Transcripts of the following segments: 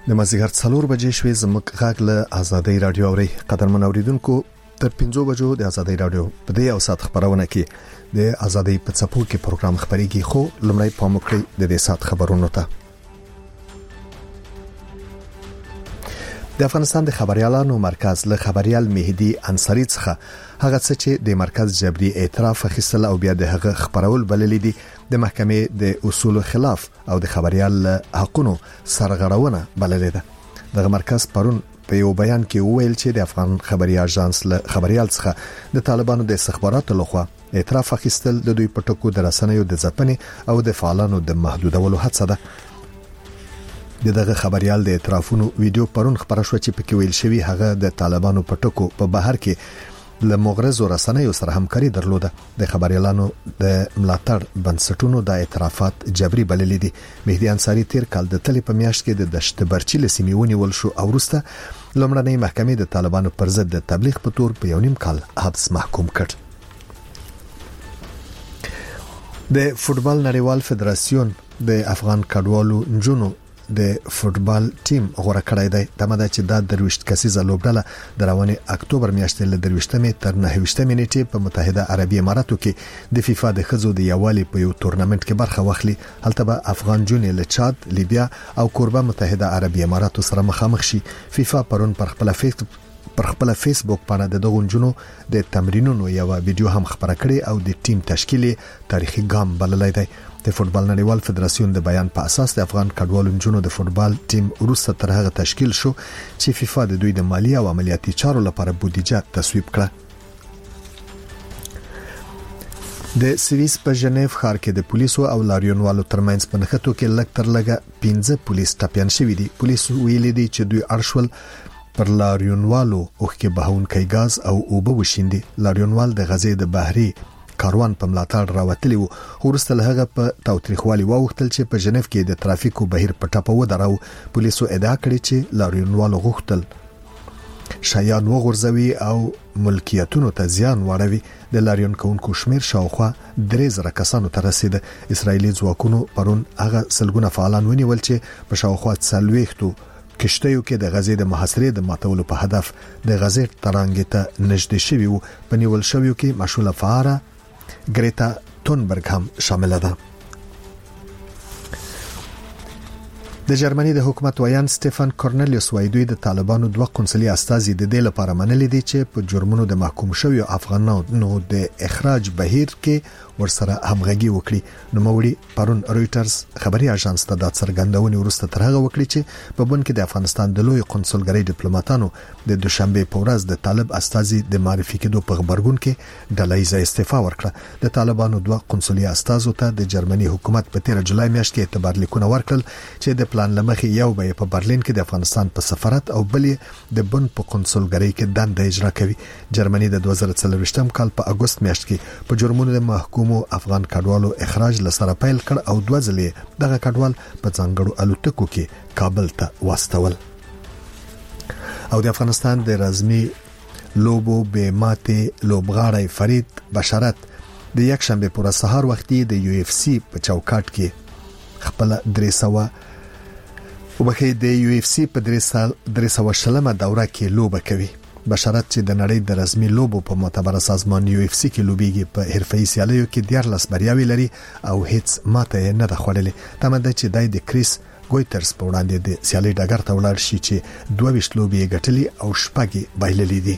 د مازیګر 4 بجې شوې زموږ غږ له آزادۍ رادیو اوري. قدرمن اوریدونکو تر 5 بجو د آزادۍ رادیو په دې او سات خبرونه کې د آزادۍ په څپو کې پروګرام خبريږي. خو لمړی پام وکړئ د دې سات خبرونو ته. د افغانستان د خبريالانو مرکز له خبريال مهدي انصاري څخه هغه څه چې د مرکز جبري اعتراف اخیستل او بیا د هغه خبرول بللې دي د محکمې د اصول خلاف او د خبريال حقونو سرغړونه بللې ده. دغه مرکز پرون په یو بیان کې وویل چې د افغان خبري اژانس له خبريال څخه د طالبانو د استخباراتو لخوا اعتراف اخیستل د دوی په ټکو د رسنیو د ځپنې او د فعالانو د محدودولو هڅه ده. دغه خبريال د اعترافونو ویډیو پرون خبره شو چې پکې ویل شوی هغه د طالبانو په ټکو په بهر کې له مغرضو رسنیو سره همکاري درلوده. د خبريالانو د ملاتړ بنسټونو د اعترافات جبري بللې دي. مهدي انصاري تیر کال د تلې په میاشت کې د دشت برچی لسیمې ونیول شو او وروسته لومړنۍ محکمې د طالبانو پر ضد د تبلیغ په تور په 1.5 کال حبس محکوم کړ. د فوتبال نړیوال فدراسیون د افغان کډوالو نجونو د فوتبال ټیم غوړه کړی دی. تماده چې د 23 کسیزه لوبډله د رواني اکتوبر میاشتې له 23 تر 29 نیټې په متحده عربی اماراتو کې د فیفا د خزو د یوالي په یو تورنمنت کې برخه واخلي. هلته به افغان جونې له چاد، لیبیا او کوربه متحده عربی اماراتو سره مخامخ شي. فیفا پرون پر خپل فیسبوک باندې د دغه جنونو د تمرینونو یو ویډیو هم خبره کړې او د ټیم تشکیلي تاریخي ګام بللی دی. د فوتبال نړیوال فدراسیون د بیان په اساس د افغان کډوالو نجونو د فوتبال ټیم وروسته تر هغه تشکیل شو چې فیفا د دوی د مالی او عملیاتي چارو لپاره بودیجه تصویب کړه. د سویس په ژنیف ښار کې د پولیسو او لاریونوالو ترمنځ په نښتو کې لږ تر لږه 15 پولیس ټپيان شوي دي. پولیسو ویلي دي چې دوی ارشول پر لاریونوالو اوخکې بهونکي غاز او اوبه وشیندي. لاریونوال د غزې د بحري کاروان په ملاتړ راوتلی وو. ورسته له هغه په تاوتریخوالي واوختل چې په ژنیف کې د ترافیکو بهیر په ټاپه ودراو. پولیسو ادعا کړې چې لاریونوالو غوښتل شایان وغورځوي او ملکیتونو ته زیان واړوي. د لاریون کوونکو شمیر شاوخوا 3000 کسانو ته رسید. اسرایلی ځواکونو پرون هغه سلګونه فعالان ونیول چې په شاوخوا 40 کشتیو کې د غزې د محاصرې د ماتولو په هدف د غزې ترانګ ته نږدې شوي وو. په نیول شویو کې مشهوره فعاله ګریتا تونبرګ هم شامل ده. د جرمني د حکومت ویان سټيفن کورنلیوس وایي دوی د طالبانو 2 قونسلي استازي د دې لپاره منلي دي چې په جرمونو د محکوم شویو افغانانو د اخراج بهیر کې ورسره همغږي وکړي. نو موري پرون رويټرز خبري اژانس ته د څرګندونې ورسته تر هغه وکړي چې په بن کې د افغانستان د لوی قونسلګری ډیپلوماټانو د دوشنبه په ورځ د طالب استازي د معرفي کېدو په خبرګون کې ډلایزه استعفا ورکړه. د طالبانو 2 قونسلي استازو ته د جرمني حکومت په 13 جولای میاشت کې اعتبار لیکونه ورکړل چې د پلان لمخې یو به په برلین کې د افغانستان په سفارت او بلې د بن په قونسلګری کې دنده اجرا کوي. جرمني د 2023 کال په اگست میاشت کې په جرمونو د محکومو افغان کډوالو اخراج لسره پیل کړ او 2 ځلې دغه کډوال په ځانګړو الوتکو کې کابل ته واستول. او د افغانستان د رزمي لوبو به ماته لوبغاړی فرید بشارت د یک شنبه پر سهار وختي د یو اف سی په چوکاټ کې خپل 300 وبخې د یو اف سی په 300 شلمه دوره کې لوبه کوي. بشارت چې د نړۍ د رسمي لوبو په معتبر سازمان یو اف سی کې لوبيږي په حرفي سیالیو کې 14 بریاوي لري او هیڅ ماته نه ده خوړلې. تمه ده چې د کریس ګویټرز په وړاندې د سیالي ډګر ته ولاړ شي چې 22 لوبي ګټلي او شپږي بایللې دي.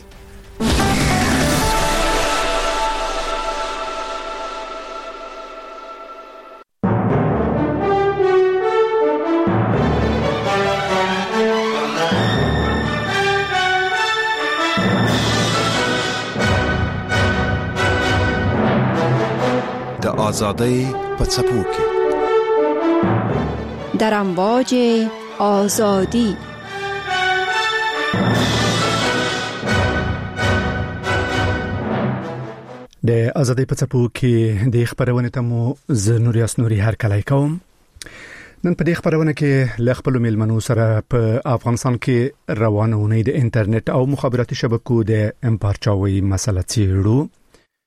آزادی په څپو کې در امواج آزادی. د آزادی په څپو کې د خبرونه ته مو زنوریاس نوري هر کله کوم. نن په دې خبرونه کې ل خپل ملمنو سره په افغانستان کې روانونه د انټرنیټ او مخابراتي شبکو د امپارچاوي مسله چیرو. د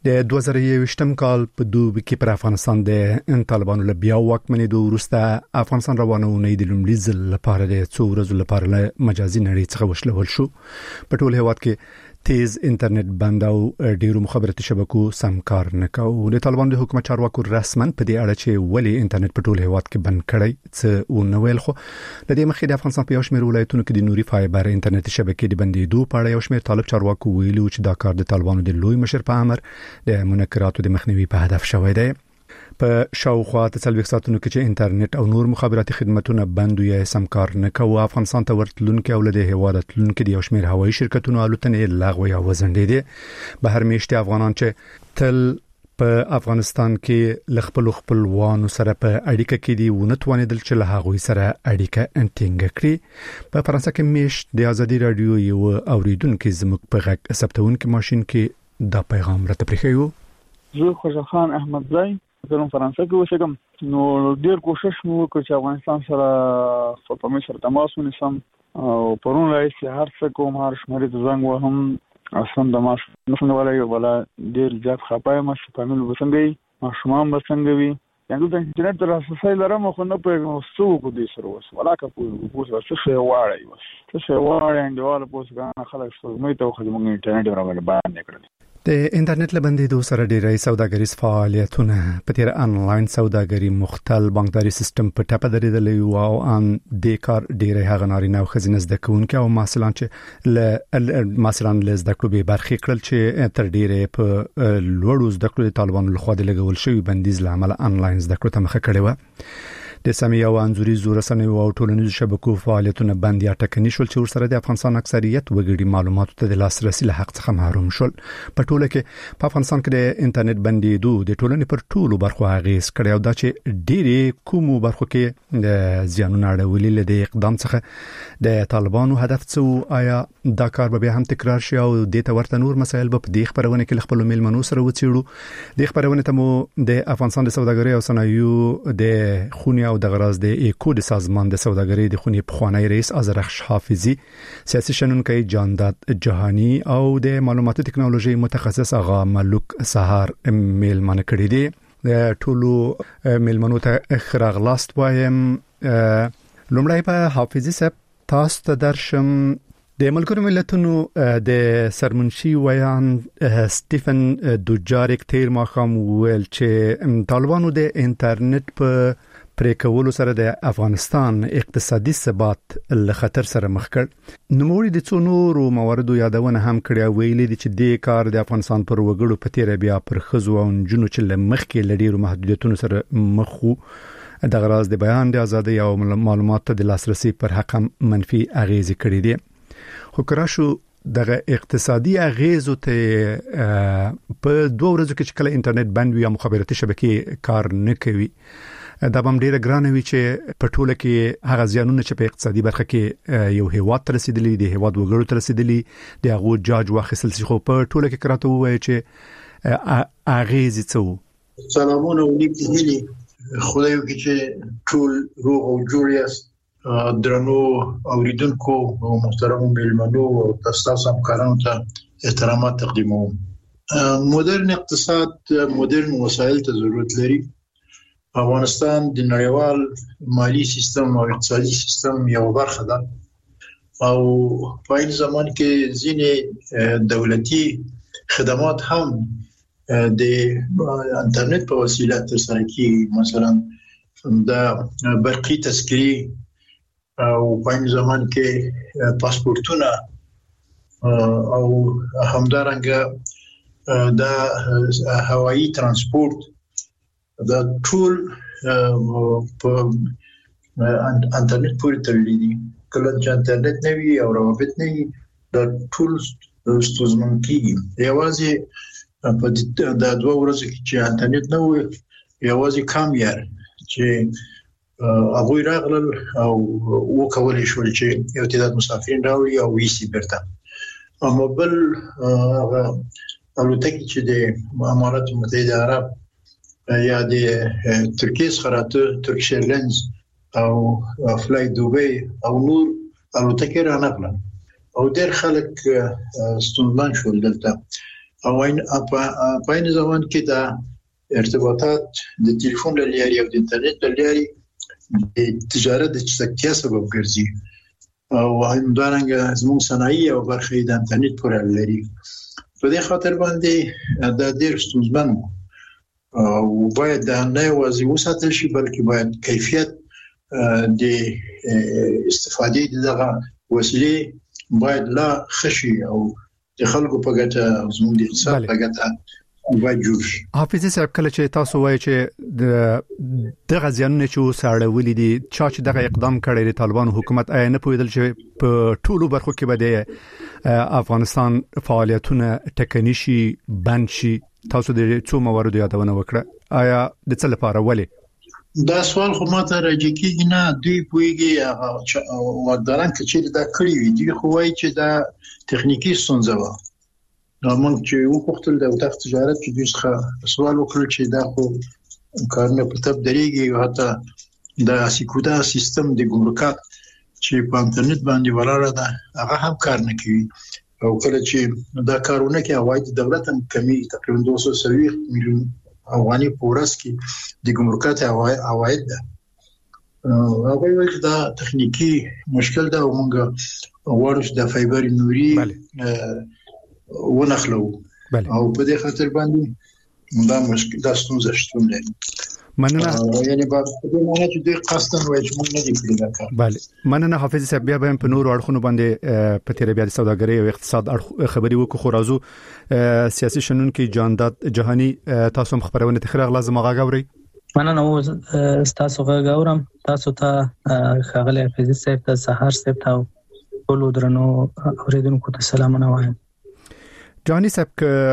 د 2021م کال په دوبي کې پر افغانستان د طالبانو له بیا واکمنېدو وروسته افغانستان روانونه د لومړي ځل لپاره د څو ورځو لپاره له مجازي نړۍ څخه وشلول شو. په ټول هیواد کې تیز انټرنیټ بند او ډیرو مخابراتي شبکو سم کار نه کوي. د طالبانو د حکومت چارواکو رسماً په دې اړه چې ولی انټرنیټ په ټول هیواد کې بند کړی څه ونه ویل، خو د دې مخې د افغانستان په یو شمېر ولایتونو کې د نوري فایبر انټرنیټي شبکې د بندېدو په اړه یو شمېر طالب چارواکو ویلي چې دا کار د طالبانو د لوی مشر په امر د منکراتو د مخنیوي په هدف شوی دی. په شاوخوا 40 ساعتونو کې چې انټرنیټ او نور مخابراتي خدماتونه بند یا سم کار نه کوي، افغانستان ته ورتلونکو او له هیواد تلونکو د یو شمېر هوایي شرکتونو الوتنې لغوه یا وزندېدي. بهر میشتي افغانان چې تل په افغانستان کې خپلوانو سره په اړیکه کې دي ونتوانېدل چې له هغوی سره اړیکه انټینګ کړي. په فرانسه کې میشت د ازادي رادیو یو اوریدونکو زموږ په غږ ثبتونکو ماشين کې دا پیغام راته پریښیو. زه خوشحال احمد زای زه فرانسه کې اوسېږم. نو ډېر کوشش مو وکړ چې افغانستان سره په مې سره تماس ونیسم او پرون راځي هر څه کوم هر شمېرې ته زنګ وهم اصلا د ماش نو ولا ډېر زیات خپای ما شپامل وسنګي ماشومان بسنګ وي یعنی د انټرنیټ تر اساسه لرم خو نه په څو کو دي سره وس ولا کا پوس څه شی واړی وس څه شی واړی انډیواله پوس غاڼه خلک څه مې ته خو موږ انټرنیټ راوړل باندې کړل. د انټرنیټ له بندېدو سره ډېری سوداګریز فعالیتونه په تیر انلاین سوداګري مختل بانکداري سیستم په ټاپه درېدلې او ان د کار ډېری هغه نارینه او ښځینه زده کوونکي او محصلان چې مثلا له زده کړو به برخې کړل چې تر ډېرې په لوړو زده کړو د طالبانو لخوا د لګول شوی بندیز له امله انلاین زده کړو ته مخه کړې و. د سیمې او انځوري رسنیو او ټولنیزو شبکو فعالیتونه بند یا ټکني شول چې ورسره د افغانستان اکثریت وګړي معلوماتو ته د لاسرسي له حق څخه محروم شول. په ټوله کې په افغانستان کې د انټرنیټ بندېدو د ټولنې پر ټولو برخو اغیز کړی او دا چې ډېری کومو برخو کې د زیانونو اړولي له د اقدام څخه د طالبانو هدف څه آیا دا کار به هم تکرار شي او د ته ورته نور مسایل په دې خبرونه کې خپل میلمنو سره وڅېړو. د خبرونه ته مو د افغانستان د سوداګرۍ او صنایعو د خونی او د غراز د ایکو د سازمان د سوداګرۍ د خونی پخوانی رئیس ازرخش حافظي، سیاسي شنونکي جانداد جهانی او د معلوماتي ټکنالوژي متخصص آغا ملک سهار میلمنه کړي دي. د ټولو میلمنو ته خراغلاست وایم. لومړی په حافظي صاحب تاسو ته درشم. د ملګرو ملتونو د سرمنشي ویان سټیفن دوجاریک تیر ماخام ویل چې طالبانو د انټرنیټ په پریکولو سره د افغانستان اقتصادي ثبات له خطر سره مخ کړ. نوموړي د څو نورو مواردو یادونه هم کړې ویلي دي چې د کار د افغانستان پر وګړو په تیر بیا پر خزو او جنو چې لمخ کې لډیرو محدودیتونو سره مخو د غراز د بیان د ازادي او معلوماتو د لاسرسي پر حق منفي اغیز کړې دي. خو کراشو دغه اقتصادي اغیزو ته په 2 ورځو کې چې کله انټرنیټ بند وي یا مخابراتي شبکې کار نه کوي دا به ډیره ګرانه وي چې په ټوله کې هغه زیانونه چې په اقتصادي برخه کې یو هیواد ته رسیدلي دي هیواد وګړو ته رسیدلي دي هغه جاج واخیستل شي. خو په ټوله کې کراته وایي چې اغیز څه سلامونه ولیکي هلي خدای وکړي چې ټول روغ او جوړ یاست. درنو اوریدونکو او محترم میلمنو او تاسو همکارانو ته احترامات تقدیموم. مدرن اقتصاد مدرن وسایل ته ضرورت لري. افغانستان د نړیوال مالی سیستم او اقتصادي سیستم یو برخه ده او په این زمان کې ځینې دولتي خدمات هم د انټرنیټ په وسیله ترسره کیږي. مثلا د برقي تذکری او په این زمان کې پاسپورتونه او همدارنګه د هوایی ترانسپورت دا ټول په انټرنیټ پورې تړلي دي. کله چې انټرنیټ نه وي او روابط نه وي دا ټول ستونزمن کیږي. یوازې په د 2 ورځو کې چې انټرنیټ نه وي یوازې کم یار چې هغه راغلل او وکولای شو چې یو تعداد مسافرین راوړي او ویسي برته. اما بل هغه الوتکې چې د امارات متحده عرب یا د ترکیه څخه راته ترکیش ایرلاینز او فلای دوبی او نور الوتکې رانغله او ډېر خلک ستونزمن شول دلته. او په این زمان کې دا ارتباطات د ټلیفون لارې او د انټرنیټ لارې د تجارت د چټکتیا سبب ګرځي او همدارنګه زموږ صنایع او برخې د انټرنیټ پورې لري. په دې خاطر باندې دا ډېر ستونزمن او باید دا نه یوازې وساتل شي بلکې باید کیفیت د استفادې دغه وسیلې باید لا خشي او د خلکو په ګټه زموږ د اقتصاد په ګټه باید جوړ شي. حافظ صاحب کله چې تاسو وایي چې د غزيانو چې وساړولې دي چې دغه اقدام کړی د طالبانو حکومت آیا نه پوهیدل چې په ټولو برخو کې به د افغانستان فعالیتونه ټکني شي بند شي؟ تاسو د څو مواردو یادونه وکړه، آیا د څه لپاره ولې؟ دا سوال خو ماته راځي کېږي نه دوی پوهیږي واکداران چې دا کړی وي دوی خو وایي چې دا تخنیکی ستونزه و. نو موږ چې وکړل د وټاخ تجارت کې دوی څخه سوال وکړ چې دا خو کارونه په تب درېږي او حتی د سکودا سیستم د ګمرکات چې په انټرنیټ باندې ولاړه ده هغه هم کار نه کوي او کله چې دا کارونه کې عواید دولت هم کمی تقریبا 270 میلیون افغاني پورس کې د ګمرکات عواید ده. هغه وایي دا تخنیکی مشکل ده او موږ غواړو چې د فایبر نوري ونخلو او په دې خاطر باندې دا مشکل دا ستونزه شته. مننه یعنی په دې معنی چې دوی قصدن وایي چې موږ نه دي کړی دا کار. بله مننه حافظ صاحب. بیا به په نور اړخونو باندې په تیر بیا د سوداګرۍ او اقتصاد خبري وکړو خو راځو سیاسي شنونکي جانداد جهاني تاسو هم خبرونه تخریغ لازم غاغوري. مننه تاسو غاغورم تاسو ته خغل حافظ صاحب ته سحر صاحب ته ټول درنو اوریدونکو ته سلامونه وایم. جهاني صاحب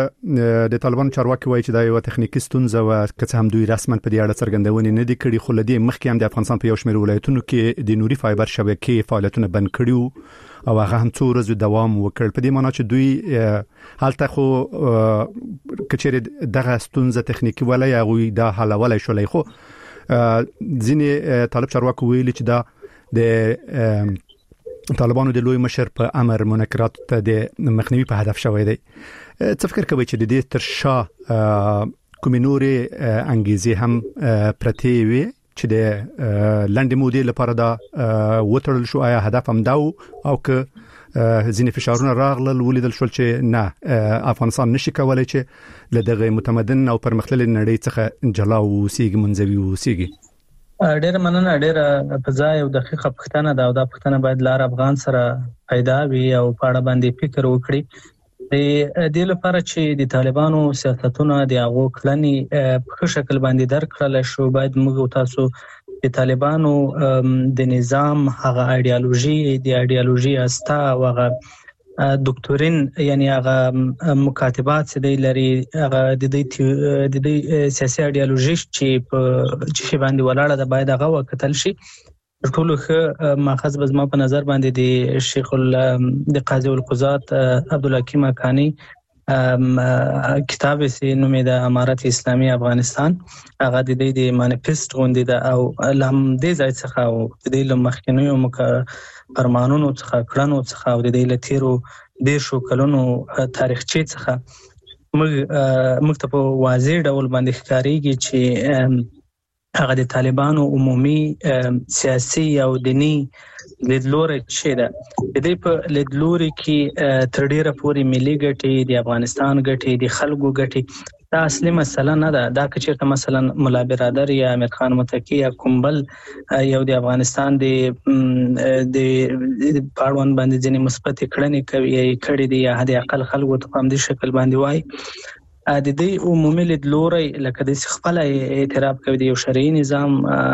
د طالبان چارواکي وایي چې دا یو تخنیکی ستونزه و که څه هم دوی رسماً په دې اړه څرګندونې نه دي کړې خو لدی مخکې هم د افغانستان په یو شمېر ولایتونو کې د نوري فایبر شبکې فعالیتونه بند کړي او هغه هم څو ورځې دوام وکړ. په دې معنی چې دوی هلته خو کچېره دغه ستونزه تخنیکی ولای هغه دا حلولای شولای خو ځینې طالب چارواکي ویلي چې دا د طالبانو د لوی مشر په امر منکرات ته د مخنیوي په هدف شوی دی. څه فکر کوي چې د دې تر شا کومې نورې انګیزې هم پرتې وي چې د لنډې مودې لپاره دا وتړل شو؟ آیا هدف هم دا او که ځینې فشارونه راغلل ولیدل شول چې نه افغانستان نشي کولای چې له دغه متمدن او پرمختللې نړۍ څخه جلا وسیږي منځوي وسیږي؟ ډېر مننه. ډېر په ځای او دقیقه پوښتنه ده او دا پوښتنه باید لار افغان سره پیدا وي او په اړه باندې فکر وکړي. د دې لپاره چې د طالبانو سیاستونه د هغو کړنې په شکل باندې درک کړل شو باید موږ تاسو د طالبانو د نظام هغه ایډیالوژي استا او هغه دکتورین یعنی هغه مکاتبات چې د لري هغه د دې سیاسي ایډیالوژي چې باندې ولاړه ده باید هغه وکتل شي. ټول ښه ماخذ بزما په نظر باندې د شیخ د قاضي القضات عبدالحکیم اکانی کتاب یې نومې د امارت اسلامي افغانستان هغه د دې مانیفست غونډې ده او لم دې ځای څخه او د دې لمخکینیو فرمانونو څخه کړنو څخه او د دې لتیرو دیشو کلونو تاریخچې څخه موږ ته په واضح ډول باندې ښکارېږي چې هغه د طالبانو عمومي سیاسي او دینی لیدلوري چې ده د دې په لیدلوري کې تر ډیره پورې ملي ګټې د افغانستان ګټې د خلکو ګټې دا اصلي مسله نه ده. دا که چېرته مثلا ملا برادر یا امیر خان متقي یا کومبل یو د افغانستان د پاړوند باندې ځینې مثبت کړنې کړې دي یا حد اقل خلکو ته په همدې شکل باندې وایي د دې عمومي لیدلوري لکه د خپل اعتراف کوي د یو شرعي نظام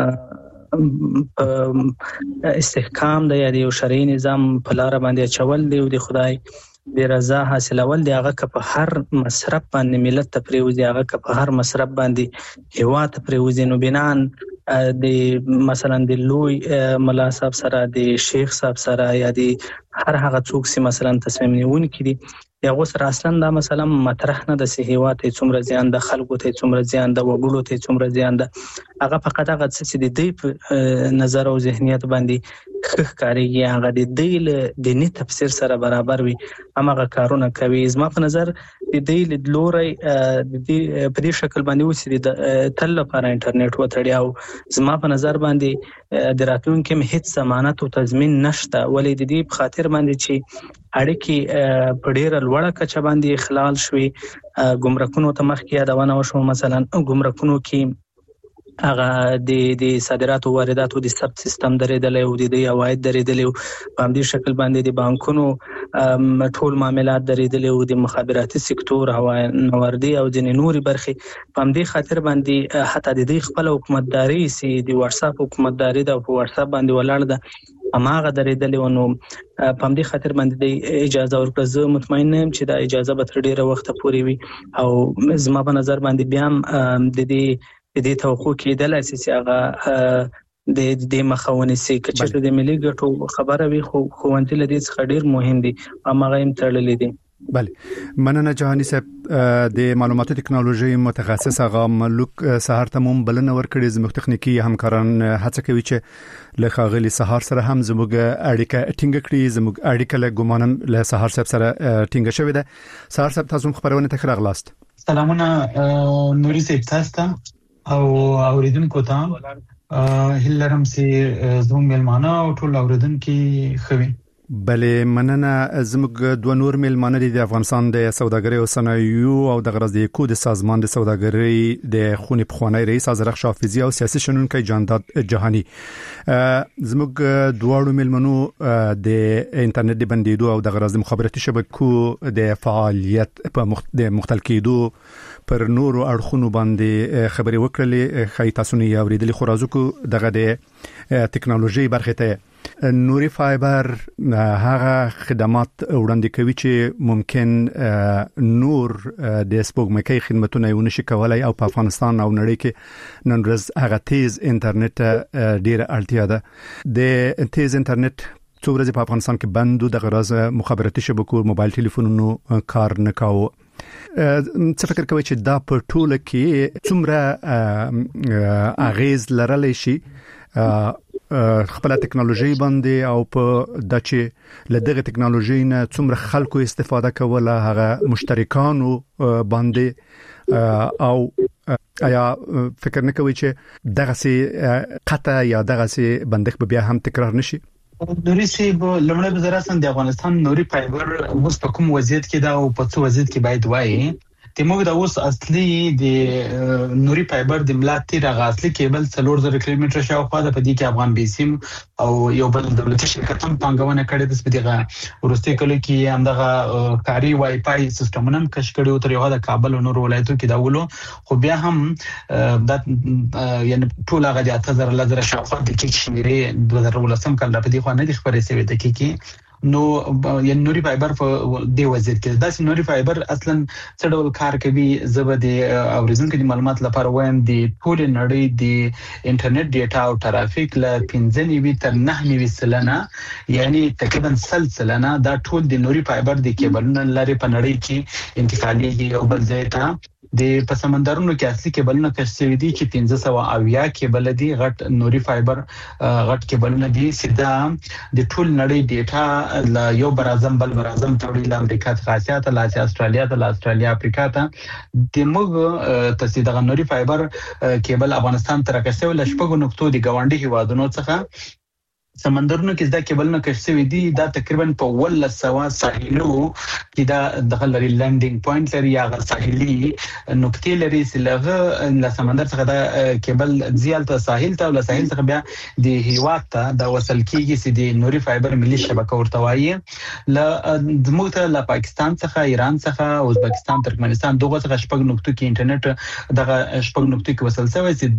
استحکام د یو شرعي نظام په لار باندې چول دی او د خدای د رضا حاصلول دی هغه که په هر مصرف باندې ملت ته پریوزي هغه که په هر مصرف باندې هیواد ته پریوزي نو بنان د مثلا د لوی ملا صاحب سره د شیخ صاحب سره یا د هر هغه څوک چې مثلا تصمیم نیونکي دي یا غوسر اصلا دا مثلا مطرح نه د هیواد ته څومره زیان د خلکو ته څومره زیان د وګړو ته څومره زیان د هغه فقط هغه چې د دې نظر او ذهنیت باندې کاریږي هغه د دیني تفسیر سره برابر وي هغه کارونه کوي. زما په نظر د دې لوري د دې په دې شکل باندې وسی د تل لپاره انټرنیټ وتړي او زما په نظر باندې د راتلونکو هیڅ ضمانت او تضمین نشته ولې د دې په خاطر باندې چې اړیکې په ډیره لوړه کچه باندې خلال شوي ګمرکونو ته مخکې یادونه وشو مثلا ګمرکونو کې هغه د صادرات او واردات او د ثبت سیستم درېدلې او د عواید درېدلې په همدې شکل باندې د بانکونو ټول معاملات درېدلې او د مخابراتي سکتور او نوردي او د نوري برخې په همدې خاطر باندې حتی د خپل حکومتداري سي د واتس اپ حکومتداري د واتس اپ باندې ولاړ ده اماغه درېدلې ونو په همدې خاطر باندې د اجازه ورکړه. زه مطمئن یم چې دا اجازه به تر ډیره وخت پورې وي او زما په نظر باندې بیا د دې توقع کېدل اساسي هغه د مخاوني سي کچته د ملي ګټو خبره وي خو خوندې لدې څخه ډیر مهم دي هغه هم تړلې دي. بله مننه جهاني صاحب د معلوماتي ټکنالوژي متخصص هغه ملک سحر ته مون بلنه ورکړي زموږ تخنیکی همکاران هڅه کوي چې له خاغلی سحر سره هم زموږ اړیکه ټینګ کړي زموږ اړیکه له ګمانم له سحر صاحب سره ټینګ شوې ده. سحر صاحب تاسو خبرونه ته راغلاست. سلامونه نوري صاحب تاسو او اوریدونکو ته هلرم سي زموږ ملمانه او ټول اوریدونکو خوي. بله مننه زموږ دوه نور ملمانه دي د افغانستان د سوداګرۍ او صنایعو او د غرض د کود سازمان د سوداګرۍ د خونې پخوانی رئیس ازرق شافعي او سیاسي شنونکي جانداد جهاني. زموږ دواړو ملمنو د انټرنیټ د بندیدو او د غرض د مخابراتي شبکو د فعالیت په مختل کېدو پر نورو اړخونو باندې خبري وکړلې خای تاسو نه اوریدلې خو راځو کو دغه د ټکنالوژي برخه ته نوري فایبر هغه خدمات وړاندې کوي چې ممکن نور د سپوږمکۍ خدماتونه یې ونشي کولای او په افغانستان او نړۍ کې نن ورځ هغه تیز انټرنیټ ډیره اړتیا ده. د تیز انټرنیټ څو ورځې په افغانستان کې بندو د غرض مخابراتي شبکو موبایل ټلیفونونو کار نه کاوه. څه فکر کوي چې دا په ټوله کې څومره اغیز لرلی شي خپل ټکنالوژي باندې او په دچې لدغه ټکنالوژي نه څومره خلکو استفاده کوله هغه مشترکانو باندې او آیا فکر نه کوي چې دغه سي قطع یا دغه سي بندښت به بیا هم تکرار نشي؟ نوري سي لمړی بزراسن د افغانستان نوري فایبر اوس په کوم وضعیت کې دا او په څه وضعیت کې باید وایي تیموږ دا اوس اصلي د نوري فایبر د ملاتي د اصلي کیبل 3000 کیلومتر شاوخوا د پدې کې افغان بیسیم او یو بل دولتي شرکتونو پنګونه کړې د سپدغه ورسته کله کې همدغه کاری وای فای سیستمونه کش کړي او تر یو د کابل او نور ولایتو کې دا ولو خو بیا هم د یعنی ټول هغه د 8000 لزر شاوخوا د کې شمیرې 2013 کال په دې خو نه د خبرې سوي د کې نو یعنی نوري فایبر په دی وضعیت کې دا نوري فایبر اصلا څه ډول کار کوي زبد اوریدونکو د معلومات لپاره وایم د ټول نړۍ د انټرنیټ ډیټا او ټرافیک ل 15 تر 9 سلنه یعنی تقریبا سلسله دا ټول د نوري فایبر د کیبلونو لري په نړۍ کې انتقالي او بل ځای ته د پسمندرونو کې اصلي کیبلونه کشف دي چې 1500 کیبل دي غټ نوري فایبر غټ کیبلونه دي سیده د ټول نړۍ ډیټا لا یو برازم بل برازم تړي ل امریکا څخه اسیا ته لا استرالیا ته لا استرالیا افریقا ته د موږ تسیده نوري فایبر کیبل افغانستان تر کسه ول شپږ نقطو د گاونډي هیوادونو څخه سمندرونو کې دا کیبلونه کشف دي دا تقریبا په 1100 ساحلو کې دا دغه لري لانډینګ پوینټ لري یا ساحلي نقطې لري سلغه ل سمندر څخه دا کیبل ځیال ته ساحل ته ول ساحل څخه بیا د هیواد ته دا وصل کیږي چې د نوري فایبر ملي شبکه ورته وایي ل زموږ ته ل پاکستان څخه ایران څخه ازبکستان ترکمنستان دغه څخه شپږ نقطو کې انټرنیټ دغه شپږ نقطو کې وصل شوی چې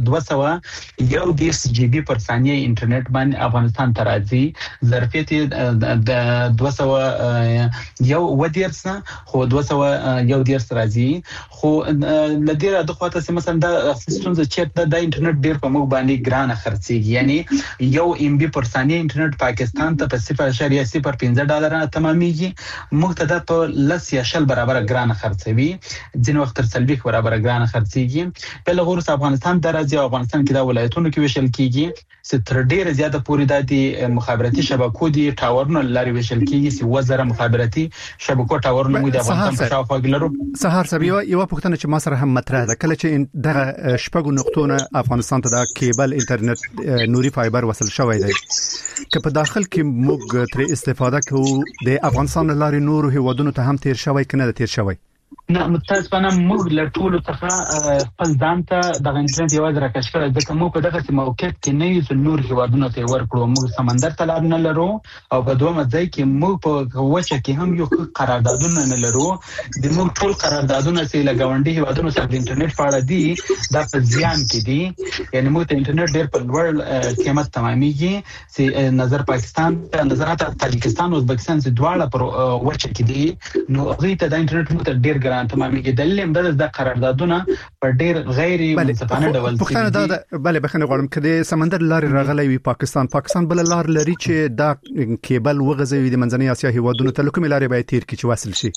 200 جی بي پر ثانیه انټرنیټ باندې افغانستان ته راځي ظرفیت د 200 یو ودیرسه خو 200 یو دیرس راځي خو لدیره د خواته چې مثلا د سیستم چې د انټرنیټ ډیر په موږ باندې ګرانه خرڅيږي یعنی یو ام بي پر ثانیه انټرنیټ پاکستان ته په 0.05 ډالر تمامېږي موږ ته د په لس یا شل برابر ګرانه خرڅوي ځین وخت تر سلبي برابر ګرانه خرڅيږي په لغور افغانستان درځي افغانستان کې د ولایتونو کې وشل کیږي چې تر ډیره زیاته پورې د مخابراتي شبکو دي ټاورونو لاري وشل کیږي چې وزره مخابراتي شبکو ټاورونو موږ د افغانستان په شاوخوا کې لرو. سهار صاحب یو پوښتنه چې ما سره هم مطرح ده، کله چې دغه شپږ نقطونه افغانستان ته د کیبل انټرنیټ نوري فایبر وصل شوی دی، که په داخل کې موږ تر استفاده کوو د افغانستان لاري نورو هیوادونو ته هم تیر شوی کنه تیر شوی؟ نه متاسفانه موږ له ټولو څخه خپل ځان ته د انټرنیټ یوازې راکش کړی، ځکه موږ په دغه موقعیت کې نه یو نور هیوادونو ته ورکړو. موږ سمندر ته لار نه لرو او په دومره ځای کې موږ په وچه کې هم یو قراردادونه نه لرو. د موږ ټول قراردادونه چې له ګاونډي هیوادونو سره د انټرنیټ په اړه دي دا په زیان کې دي. یعنی موږ ته انټرنیټ ډېر په لوړ قیمت تمامېږي چې نظر پاکستان نظر تاجکستان او ازبکستان چې دواړه پر وچه کې دي، نو هغه ته د انټرنیټ موږ ته ډېر ګران تمامېږي. دلیل هم د قراردادونه په ډېر غیر منصفانه ډول پوښتنه دا بله بخښنه غواړم چې د سمندر لارې راغلی وي پاکستان بل لار لري چې دا کیبل وغځوي د منځنۍ اسیا هیوادونو ته، کومې لارې باید تیر کړي چې وصل شي؟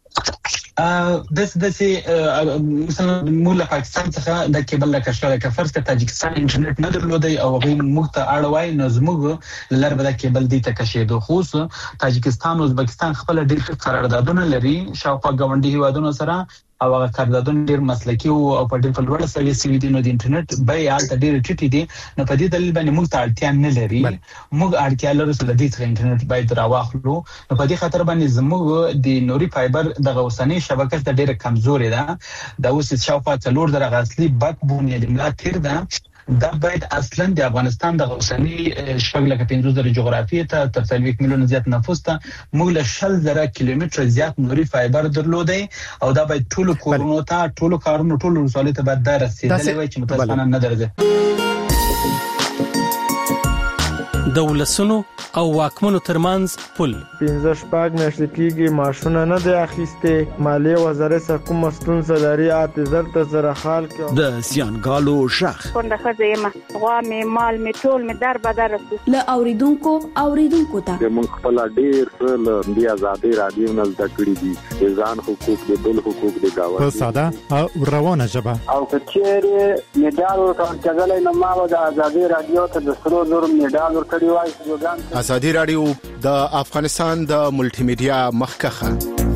مثلا موږ له پاکستان څخه د کیبل لا کښه که فرض کړه تاجکستان انټرنیټ نه درلودي او هغه موږ ته اړوي، نو زموږ لار به د کیبل دی ته کښېدو. خو تاجکستان او ازبکستان خپل ډېر قراردادونه لري شاوخوا ګاونډي هیوادونو سره او هغه قراردادونه ډېر مسلکي او په ډېر په لوړه سوي سوي دي، نو د انټرنیټ بیه حالت ډېر ټیټې دي. نو په دې دلیل باندې موږ ته اړتیا نه لري، موږ اړتیا لرو چې د دې څخه انټرنیټ باید راواخلو. نو په دې خاطر باندې زموږ د نوري فایبر د غوسنۍ شبکه د ډېر کمزوري ده. دا اوس شاوخوا 4 درغه اصلي بک بون یې د ملا تیر ده. دا باید اصلا د افغانستان د غوسنی شپږ لکه 50,000 جغرافیه ته تر 30 میلیون زیات نفوس ته موږ له 60,000 کیلومتر زیات نوري فایبر درلودي او دا باید ټول کورونو ته ټول کارونو ټول رسالت ته باید رسیدلې وي چې متاسفانه نه درځي. دولسونو او واکمنو ترمنځ پل 15 میاشتې کېږي ماشونه نه دی اخیسته، مالیه وزارت څخه کوم ستونزه لري اعتذار ته زره حال کې د زیانګالو شخ څنګه خزه غوا می مال می ټول می در بدر رسول له اوریدونکو ته موږ خپل ډیر له دی آزادي رادیو نه زده کړی دي ځان حقوق د بل حقوق د گاوند په ساده او روانه ژبه او کچېره میډال ورکړل کېدل نو ما د آزادي رادیو ته د 300 میډال ورکړی وای. ازادي رادیو د افغانستان د ملټي میډیا مخکخه.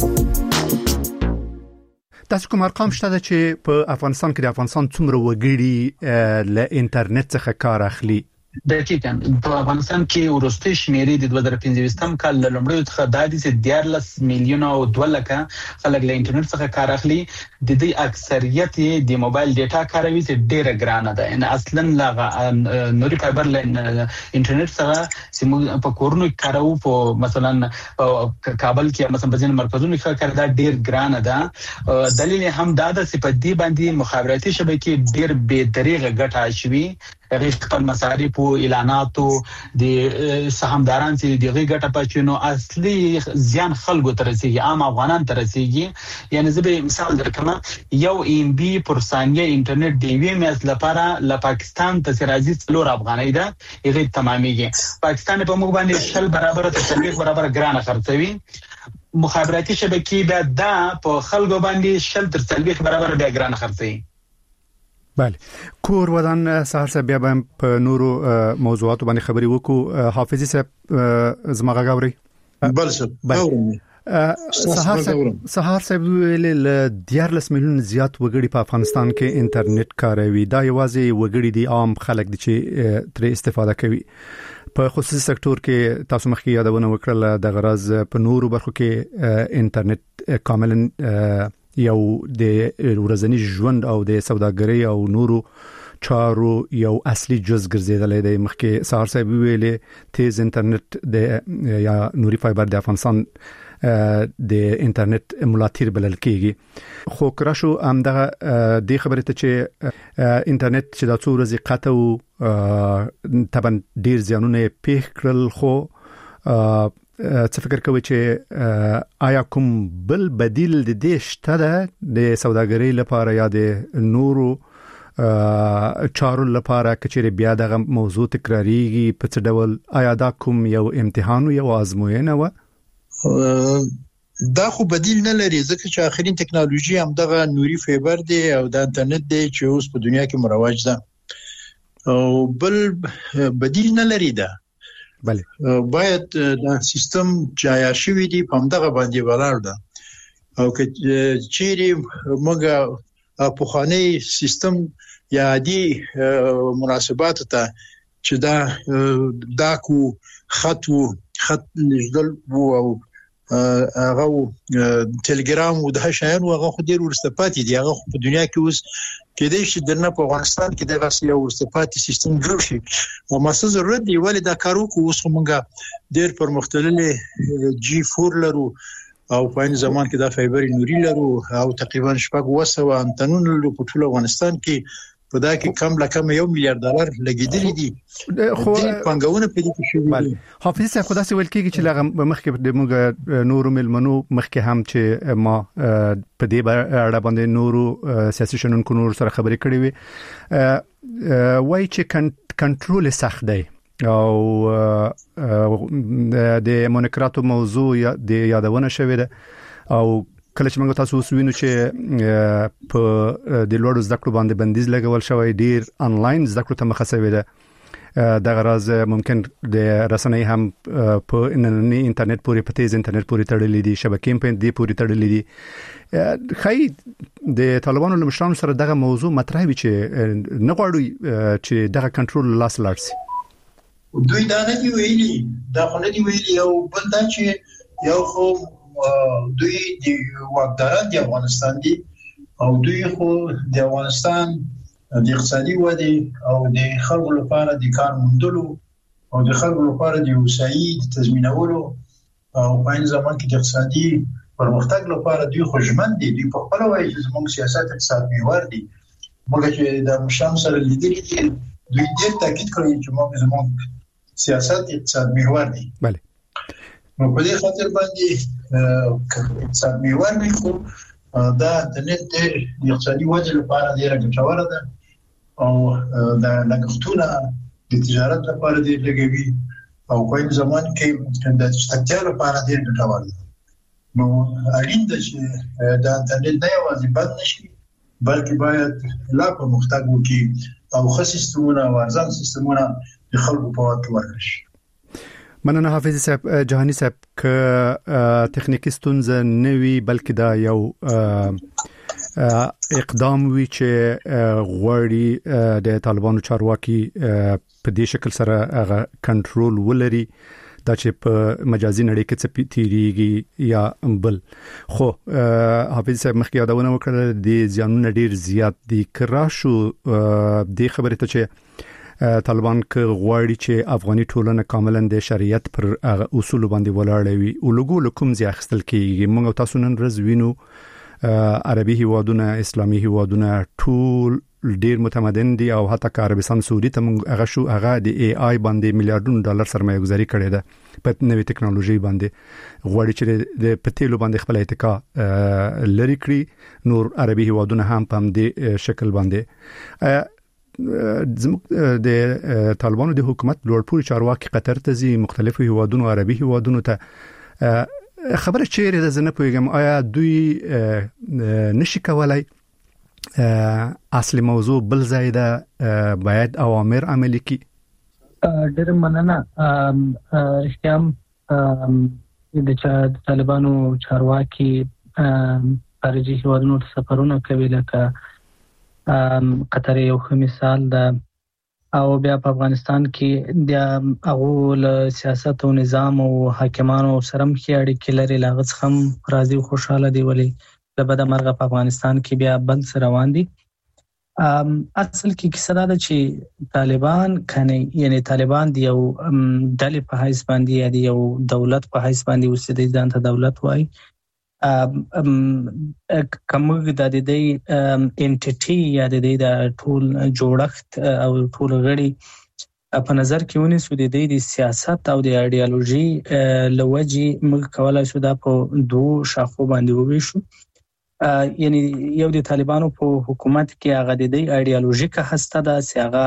تاسو کوم ارقام شته چې په افغانستان کې د افغانستان څومره وګړي له انټرنیټ څخه کار اخلي؟ دقیقاً په افغانستان کې ورستي شمیرې د 2015 کال له لومړیو څخه د 14 میلیون او 2 لک خلک له انټرنیټ څخه کار اخلي. د دې اکثریت د موبایل ډیټا کاروي چې ډیره ګرانه ده. ان اصلا لا نوري فایبر لاین انټرنیټ څخه چې موږ په کورونو کې کارو، په مثلا کابل کې مثلا په ځینو مرکزونو کې کار دا ډیر ګرانه ده. دلیل هم دا ده چې په دې باندې مخابراتي شبکې ډیر بې دریغه ګټه شوي، هغه خپل مصارف او اعلاناتو د سهامداران چې دغه ګټه پچینو اصلي زیان خلکو ته رسیږي، عام افغانان ته رسیږي. یعنی زه به مثال درکم، 1 ام بي پر ثانیه انټرنیټ دی وی میاس لپاره له پاکستان ته راځي 4 افغانۍ ده، هغه تمامېږي. پاکستان په موږ باندې 10 برابر ته 30 برابر ګرانه خرڅوي. مخابراتي شبکې به دا په خلکو باندې 10 تر 30 برابر بیا ګرانه خرڅوي. بله، کور ودان سهار صاحب بیا په نورو موضوعاتو باندې خبري وکړو. حافظي صاحب زما غاوري بل سهار صاحب ویل 14 میلیون زیات وګړي په افغانستان کې انټرنیټ کاروي. دا یوازې وګړي دي، عام خلک دي چې تر استفاده کوي. په خصوصي سکتور کې تاسو مخکې یادونه وکړه د غرض په نورو برخو کې انټرنیټ کاملا یو د ورځنی ژوند او د سوداګرۍ او نورو چارو یو اصلي جز ګرځیدل دی. مخکې سهار صاحب ویلې تیز انټرنیټ د یا نوري فایبر د افغانستان د انټرنیټ ملاتیر بلل کېږي. خو کراشو همدغه د خبرې ته چې انټرنیټ چې د څو ورځې قطع او طبعا ډیر ځانونه پیښ کړل، خو څه فکر کوي چې آیا کوم بل بدیل د دې شته ده د سوداګرۍ لپاره یا د نورو چارو لپاره کچېره بیا دغه موضوع تکراریږي په څه ډول؟ آیا دا کوم یو امتحان او آزموینه و؟ دا خو بدیل نه لري، ځکه چې اخرین ټکنالوژي هم دغه نوري فایبر دی او د انټرنیټ دی چې اوس په دنیا کې مروج ده او بل بدیل نه لري. ده بله باید دا سیستم چې عیار شوی دی په همدغه باندې ولاړ ده او که چیرې موږ په خاني سیستم یا عادي مناسبات ته چې دا کو خط نږدل او هغه ټلګرام او د شایان هغه خو ډیر ورسته پاتې دی هغه په دنیا کې اوس کې د شي درنه په افغانستان کې د غسل ورسته پاتې سیستم جوړ شي او مسله ضرورت دی ولې دا کارو کو اوس موږ ډیر پر مختلفه G4 لرو او په این زمان کې دا فایبر نوري لرو او تقریبا شپږ وسو انتنون لرو په ټول افغانستان کې په دا کې کم لکه $1 میلیارډ لګیدلې دي خو پنګونه په دې کې شوی دي حافظ صاحب خدا سي ویل کېږي چې لغه مخکې د موږ نورو ملمنو مخکې هم چې ما په دې اړه باندې نورو سیاسي شنونکو نور سره خبرې کړې وي وای چې کنټرول سخت دی او د مونیکراتو موضوع د یادونه شوې ده او کله چې موږ تاسو وسوینو چې په د لوړو زده کړو باندې بندیز لګول شوی ډیر انلاین زده کړو ته مخه ده د غرض ممکن د رسنۍ هم په انټرنیټ پورې په تیز انټرنیټ پورې تړلې دي شبکې په دې پورې تړلې دي خای د طالبانو له مشرانو سره دغه موضوع مطرح وي چې نه غواړي چې دغه کنټرول لاس لاړ شي دوی دا نه دی ویلي دا خو نه دی ویلي او بل دا چې یو خو دوی د واکداران د افغانستان دي او دوی خو د افغانستان د اقتصادي ودې او د خلکو لپاره د کار موندلو او د خلکو لپاره د وسایي تضمینولو او په این زمان کې د اقتصادي پرمختګ لپاره دوی خوشمن دي دوی په خپل وایي چې زموږ سیاست اقتصاد محور دي موږ چې د مشام سره لیدلې دي دوی ډېر تاکید کوي چې زموږ سیاست اقتصاد محور دي بله نو په دې خاطر باندې اقتصاد محور نه خو دا د نت د اقتصادي وجه لپاره ډیره ګټوره ده او د لګښتونه د تجارت لپاره ډیر لګوي او په این زمان کې د استقلال لپاره ډیر ګټور ده نو اړین ده چې د انټرنیټ نه یوازې بند نشي بلکې باید لا په مختګ وکړي او خاص سیستمونه او ارزان سیستمونه د خلکو په واک کې ورکړي مننه حافظ صاحب جهانی صاحب ک تخنیکی ستونزه نوي بلکې دا یو اقدام وی چې غوړی د طالبانو چارواکي په دې شکل سره هغه کنټرول ولري دا چې په مجازي نړۍ کې څه تیریږي یا بل خو حافظ صاحب مخکې یادونه وکړه د ځانونه ډیر زیات دي کراشو د خبرې ته چې طالبان ک غواړي چې افغاني ټولنه کاملا د شریعت پر اصول باندې ولاړ وي او لګو کوم ځای خپل کېږي موږ تاسو نن ورځ وینو عربي هیوادونه اسلامي هیوادونه ټول ډیر متمدن دي او حتی عربستان سعودي ته هغه شو هغه د AI باندې میلیارډونو ډالر سرمایه گذاري کړې ده په نوې ټکنالوژي باندې غواړي چې د پټیلو باندې خپل اتکا لري کړی نور عربي هیوادونه هم په دې شکل باندې د طالبانو د حکومت لوړپوړي چارواکي قطر ته زی مختلفو هیوادونو عربي هیوادونو ته خبره چیرې د زنه پویګم آیا دوی نشي کولای اصلي موضوع بل زائده باید اوامر عملي کی ډېر مننه رښتیام د طالبانو چارواکي خارجي هیوادونو ته سفرونه کوي لکه قطر یو ښه مثال ده او بیا په افغانستان کې د اغول سیاست او نظام او حاکمانو سره مخې اړیکې لري لاغت هم راضي او خوشاله دي ولی د بده مرغه په افغانستان کې بیا بل سره روان دي اصل کې کیسه ده چې طالبان کنه یعنی طالبان دی یو ډلې په حیث باندې یا دی یو دولت په حیث باندې وسیدي ځان ته دولت وای کومه د دې انټیټي یا د دې ټول جوړښت او ټول غړي په نظر کې ونیسو د دې سیاست او د ایډیالوژي لوجي موږ کولای شو دا په دوه شاخو باندې وویشو یعنی یو د طالبانو په حکومت کې هغه د دې ایډیالوژیکه هسته ده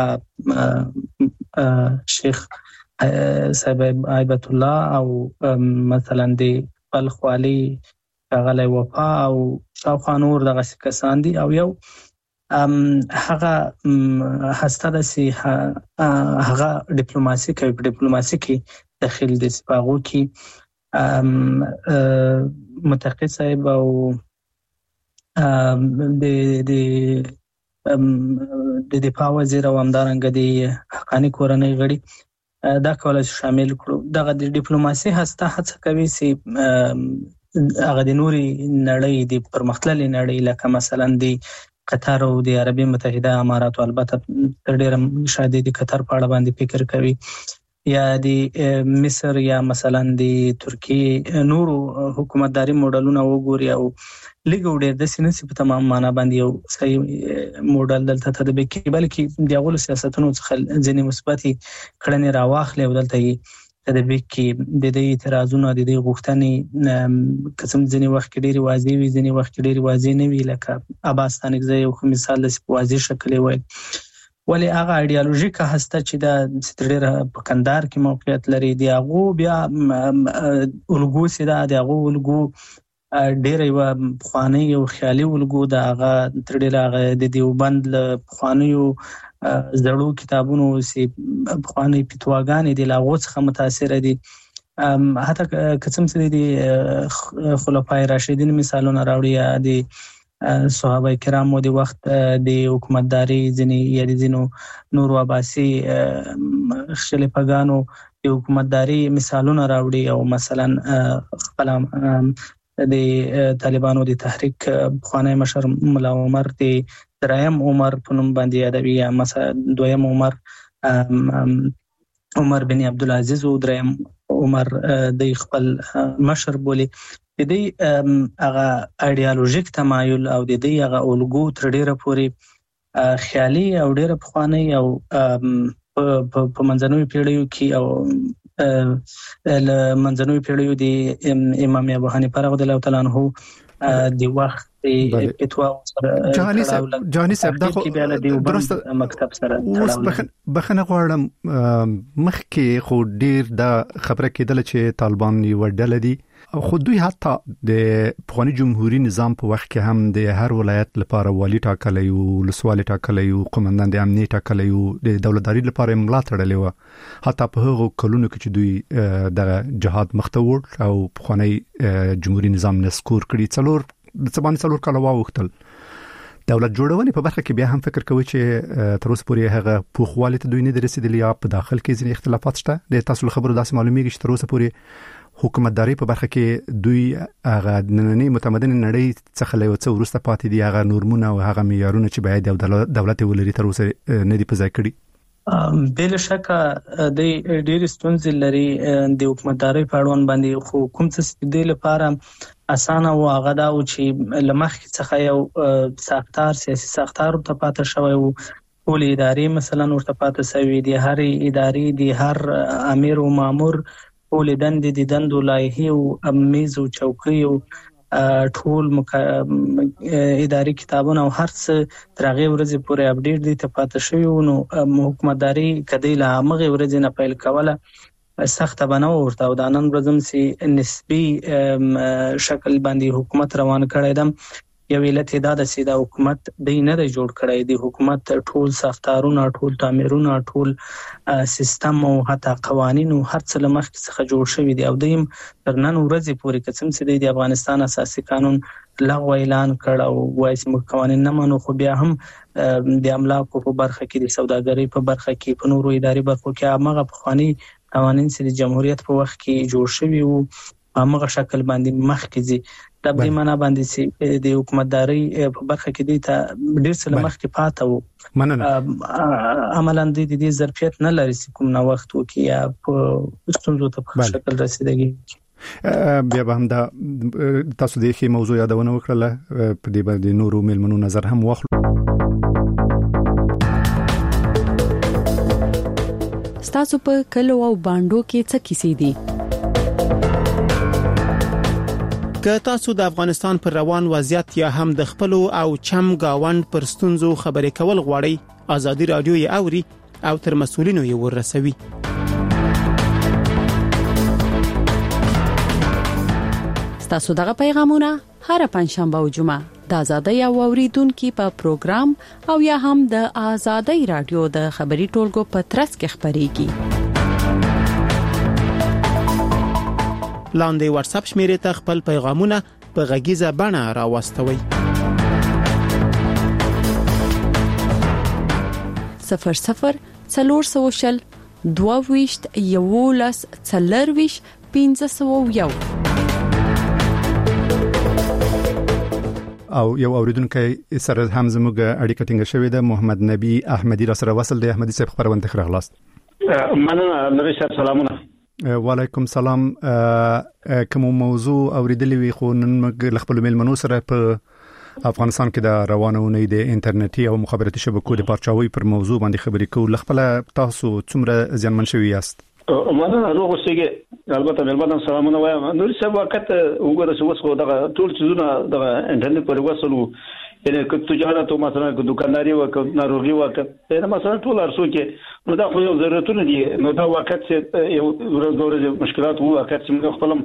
سیاغه شیخ صاحب ایبت الله او مثلا د بلخوالی غلې وفا او شاوخوا نور دغه کسان دي او یو هغه هسته د سي هغه ډیپلوماسي کې داخل دي سپاغو کې متقی صاحب او د دفاع وزیر او همدارنګه د حقانی کورنۍ غړي دا کولای شامل کړو. دغه د ډیپلوماسي هڅه کوي چې هغه د نوري نړۍ د پرمختللي نړۍ لکه مثلا د قطر او د عربي متحده امارات البته ډېر شاید د قطر په اړه باندې فکر کوي یا د مصر یا مثلا د ترکیه نورو حکومتداري موډلونه وګوري او لګو ډېر د سینسي په تمام معنا باندې یو صحیح موډل دلته تطبیق کوي بلکې د غول سیاستونو څخه ځینې مثبتي کړنې راواخلې او دلته یې تطبیق کې د دې اعتراضونو د دې غوښتنې قسم ځینې وخت کې ډېری واضح وي ځینې وخت کې ډېری واضح نه وي لکه عباس تانکزی یو مثال د واضح شکل وي ولی هغه ایدئولوژیکه هسته چې د ستړي په کندهار کې موقعیت لري دی هغه بیا الګو سیدا دی هغه الګو ډېر یو خواني او خیالي الګو د هغه تړي هغه د دیوبند له خوانیو زړو کتابونو سي خواني پتواګان دي لا غوڅه متاثر دي حتی قسم سره دي خلفای راشدین مثالونه راوړي دي صحابه کرامو د وخت د حکومتداري ځنی یا د زینو نور عباسي خلفګانو د حکومتداري مثالونه راوړي او مثلا خپل د طالبانو د تحریک خوانه مشر مولا عمر د دریم عمر په نوم باندې یادوي یا مثلا دویم عمر بن عبدالعزيز او دریم عمر د خپل مشر بولی د دې هغه ایدئولوژیک تمایل او د دې هغه الګو تر ډیره پوري خیالي او ډیره پخوانی او په منځنوي پیړیو کې او منځنوي پیړیو د امام ابو حنیفه رضی الله تعالی عنہ د وخت فتوا جهانی صاحب دا درست مکتب سره اوس بخنه غواړم مخکې خو ډیر دا خبره کېدل چې طالبان یو ډله دي خو دوی حتی د افغاني جمهوریت نظام په وخت کې هم د هر ولایت لپاره والی ټاکلی او لسوالي ټاکلی او قومندان د امنیت ټاکلی او د دولتداري لپاره املا تړلې و حتی په هغو کلونو کې چې دوی د جهاد مختور او افغاني جمهوریت نظام نسکور کړي څلور کاله واوښتل دولت جوړونې په برخه کې بیا هم فکر کوي چې تر اوسه پورې هغه پوخوالي ته دوی نه رسیدلی یا په داخل کې ځینې اختلافات شته د تاسو خبرو داسې معلومیږي چې تر اوسه پورې حکومتداري په برخه کې دوی هغه نننۍ متمدن نړۍ څخه له څو ورسته پاتې دي هغه نورمونه او هغه معیارونه چې باید دولت ولري تر اوسه نه دي په ځای کړی بل شک د ډېر ستونزې لري د حکومتداري په اړوند باندې خو کوم څه د لپاره اسانه او هغه دا او چې لمخ څخه یو ساختار سیاسي ساختار ته پاتې شوی او ټول ادارې مثلا ورته پاتې شوی دي هر ادارې دي هر امیر او مامور ټول دندو لایحې او میز او چوکۍ او ټول اداري کتابونه او هر څه ترغه ورځې پورې اپډیټ دي ته پاتې شوی نو حکومتداري کدی له هغه ورځې نه پیل کوله سخت بنو ورته او د نن ورځم سي نسبی شکل باندې حکومت روان کړی دم یو علت دا د سیده حکومت د نه جوړ کړی دی حکومت ټول ساختارونه ټول تعمیرونه ټول سیستم او حتی قوانین او هر څه لمخ څخه جوړ شوی دی او دیم تر نن ورځې پورې قسم سي د افغانستان اساسي قانون لغوه اعلان کړ او وایي چې قوانین نه منو خو بیا هم د املاکو په برخه کې د سوداګرۍ په برخه کې په نورو اداري برخو کې هغه پخوانی قوانین چې د جمهوریت په وخت کې جوړ شوی او هغه شکل باندې مخ کې دي د دې معنا باندې چې د حکومتداري په برخه کې دي ته ډېر څه مخ کې پاتې وو عملاً د دې ظرفیت نه لري کوم نو وخت وکي یا په ستونزو ته په شکل رسیدګي بیا به هم دا تاسو د خې موضوع یادونه وکړه په دې باندې نورو ملمنو نظر هم واخلو تاسو په کلو او باندو کې څه کیسې دي که تاسو د افغانستان پر روان وضعیت یا هم د خپل او چم گاوند پر ستونزو خبرې کول غواړئ ازادي رادیو یې اوري او تر مسؤلینو یې ورسوي تاسو دغه پیغامونه هر پنځشنبه او جمعه د آزادۍ او اوریدونکو په پروګرام او یا هم د آزادۍ رادیو د خبري ټولګو په ترڅ کې خبريږي لاندې واتس اپ شمیرې ته خپل پیغامونه په غږیزه بڼه راوستوي. 00 400 22 11 40 1501 او یو اوریدونکو سره هم زموږ اړیکه ټینګه شوې ده. محمد نبی احمدی را سره وصل دی. احمدی صاحب خبرونه ته راغلاست. مننه نبی صاحب سلامونه. وعلیکم سلام. کوم موضوع اوریدلې وي خو نن موږ خپل میلمنو سره په افغانستان کې د روانونې د انټرنیټي او مخابراتي شبکو د پارچاوي پر موضوع باندې خبرې کوو. خپل تاسو څومره ځانمن شوي یاست؟ مننه روغ اوسئ. البته ملبانم سلامونه وایم. نور څه وخت وګوره چې وسخه دغه ټول چیزونه د انټرنیټ پر وسلو یعنی که تجارت او مثلا که دکانداري او که ناروغي او که مثلا ټول ارسو کې نو دا خو یو ضرورتونه دي. نو دا وخت چې یو ورځ مشکلات وو وخت چې موږ خپل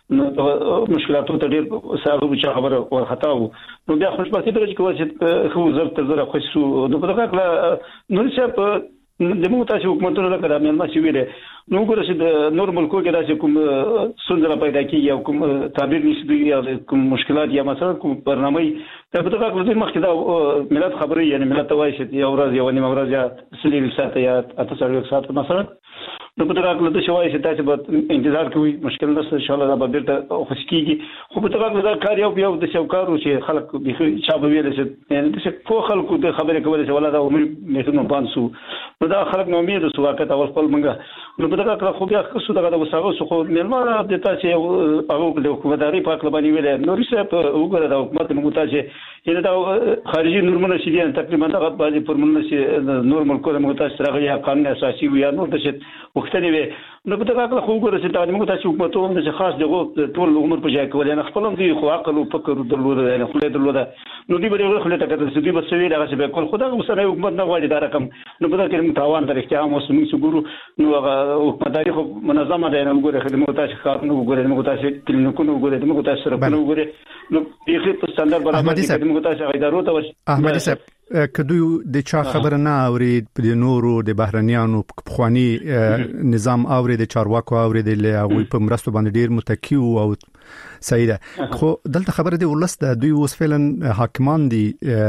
مشکلاتو ته ډېر ساغو چې خبره ورختا وو. نو بیا خوشبختي درته کوي چې خو زړه خوشو نو په دغه نو چې د موږ تاسو حکومتونو لپاره د مېلمه شي ویلې نو ګورئ چې د نور ملکو کې داسې کوم څنګه پیدا کیږي او کوم تعبیر نشي یا کوم مشکلات یا مثلا کوم برنامه ته په دغه کله مخکې دا ملت خبري یعنی ملت وایي چې یو ورځ یو نیمه ورځ یا سلیل ساعت یا 8 ساعت مثلا نو په دغه کله د شوای چې تاسو به انتظار کوئ مشکل نه ان شاء الله دا به بیرته خوشکیږي. خو په دغه کله کار یو د شوکارو چې خلک به چا به ویل چې یعنی د څه خلکو د خبرې کولې چې ولا دا عمر نه پانسو نو دا خلک نو امید سو واقعا اول خپل منګه نو په دغه کله خو بیا څه دغه د وساغو خو ملما د تاسو هغه د حکومتداري په اړه باندې ویل نو ریسه وګوره د حکومت مغتاجه یعنی دا خارجي نورمونه شي دي تقریبا دغه باندې پرمنه شي نور ملکو د مغتاج سره یا قانون اساسي وي یا نو د څه وختنی وي نو په دغه کله خو وګوره چې د مغتاج حکومتونو د خاص دغه ټول عمر په ځای کول نه خپل دي خو عقل او فکر درلود نه خپل درلود نو دی به خپل ته کړل چې دی به سوي دغه څه به کول خدای اوسره حکومت نه غواړي دا رقم نو په دغه کې متوان تر اختیار موسمي څګورو نو حکومتداري خو منظمه ده نه وګوره خدمت تاسو کار نو وګوره موږ تاسو کلینیکونو وګوره موږ تاسو سره کوو وګوره نو یې په ستاندر برابر دي موږ تاسو ادارو ته احمدي صاحب کدو د چا خبر نه اوري په نورو د بهرنیانو په نظام اوري د چارواکو اوري د هغه په مرستو باندې ډیر متکی او سیده خو دلته خبره دی ولس د دوی اوس فعلا حاکمان دي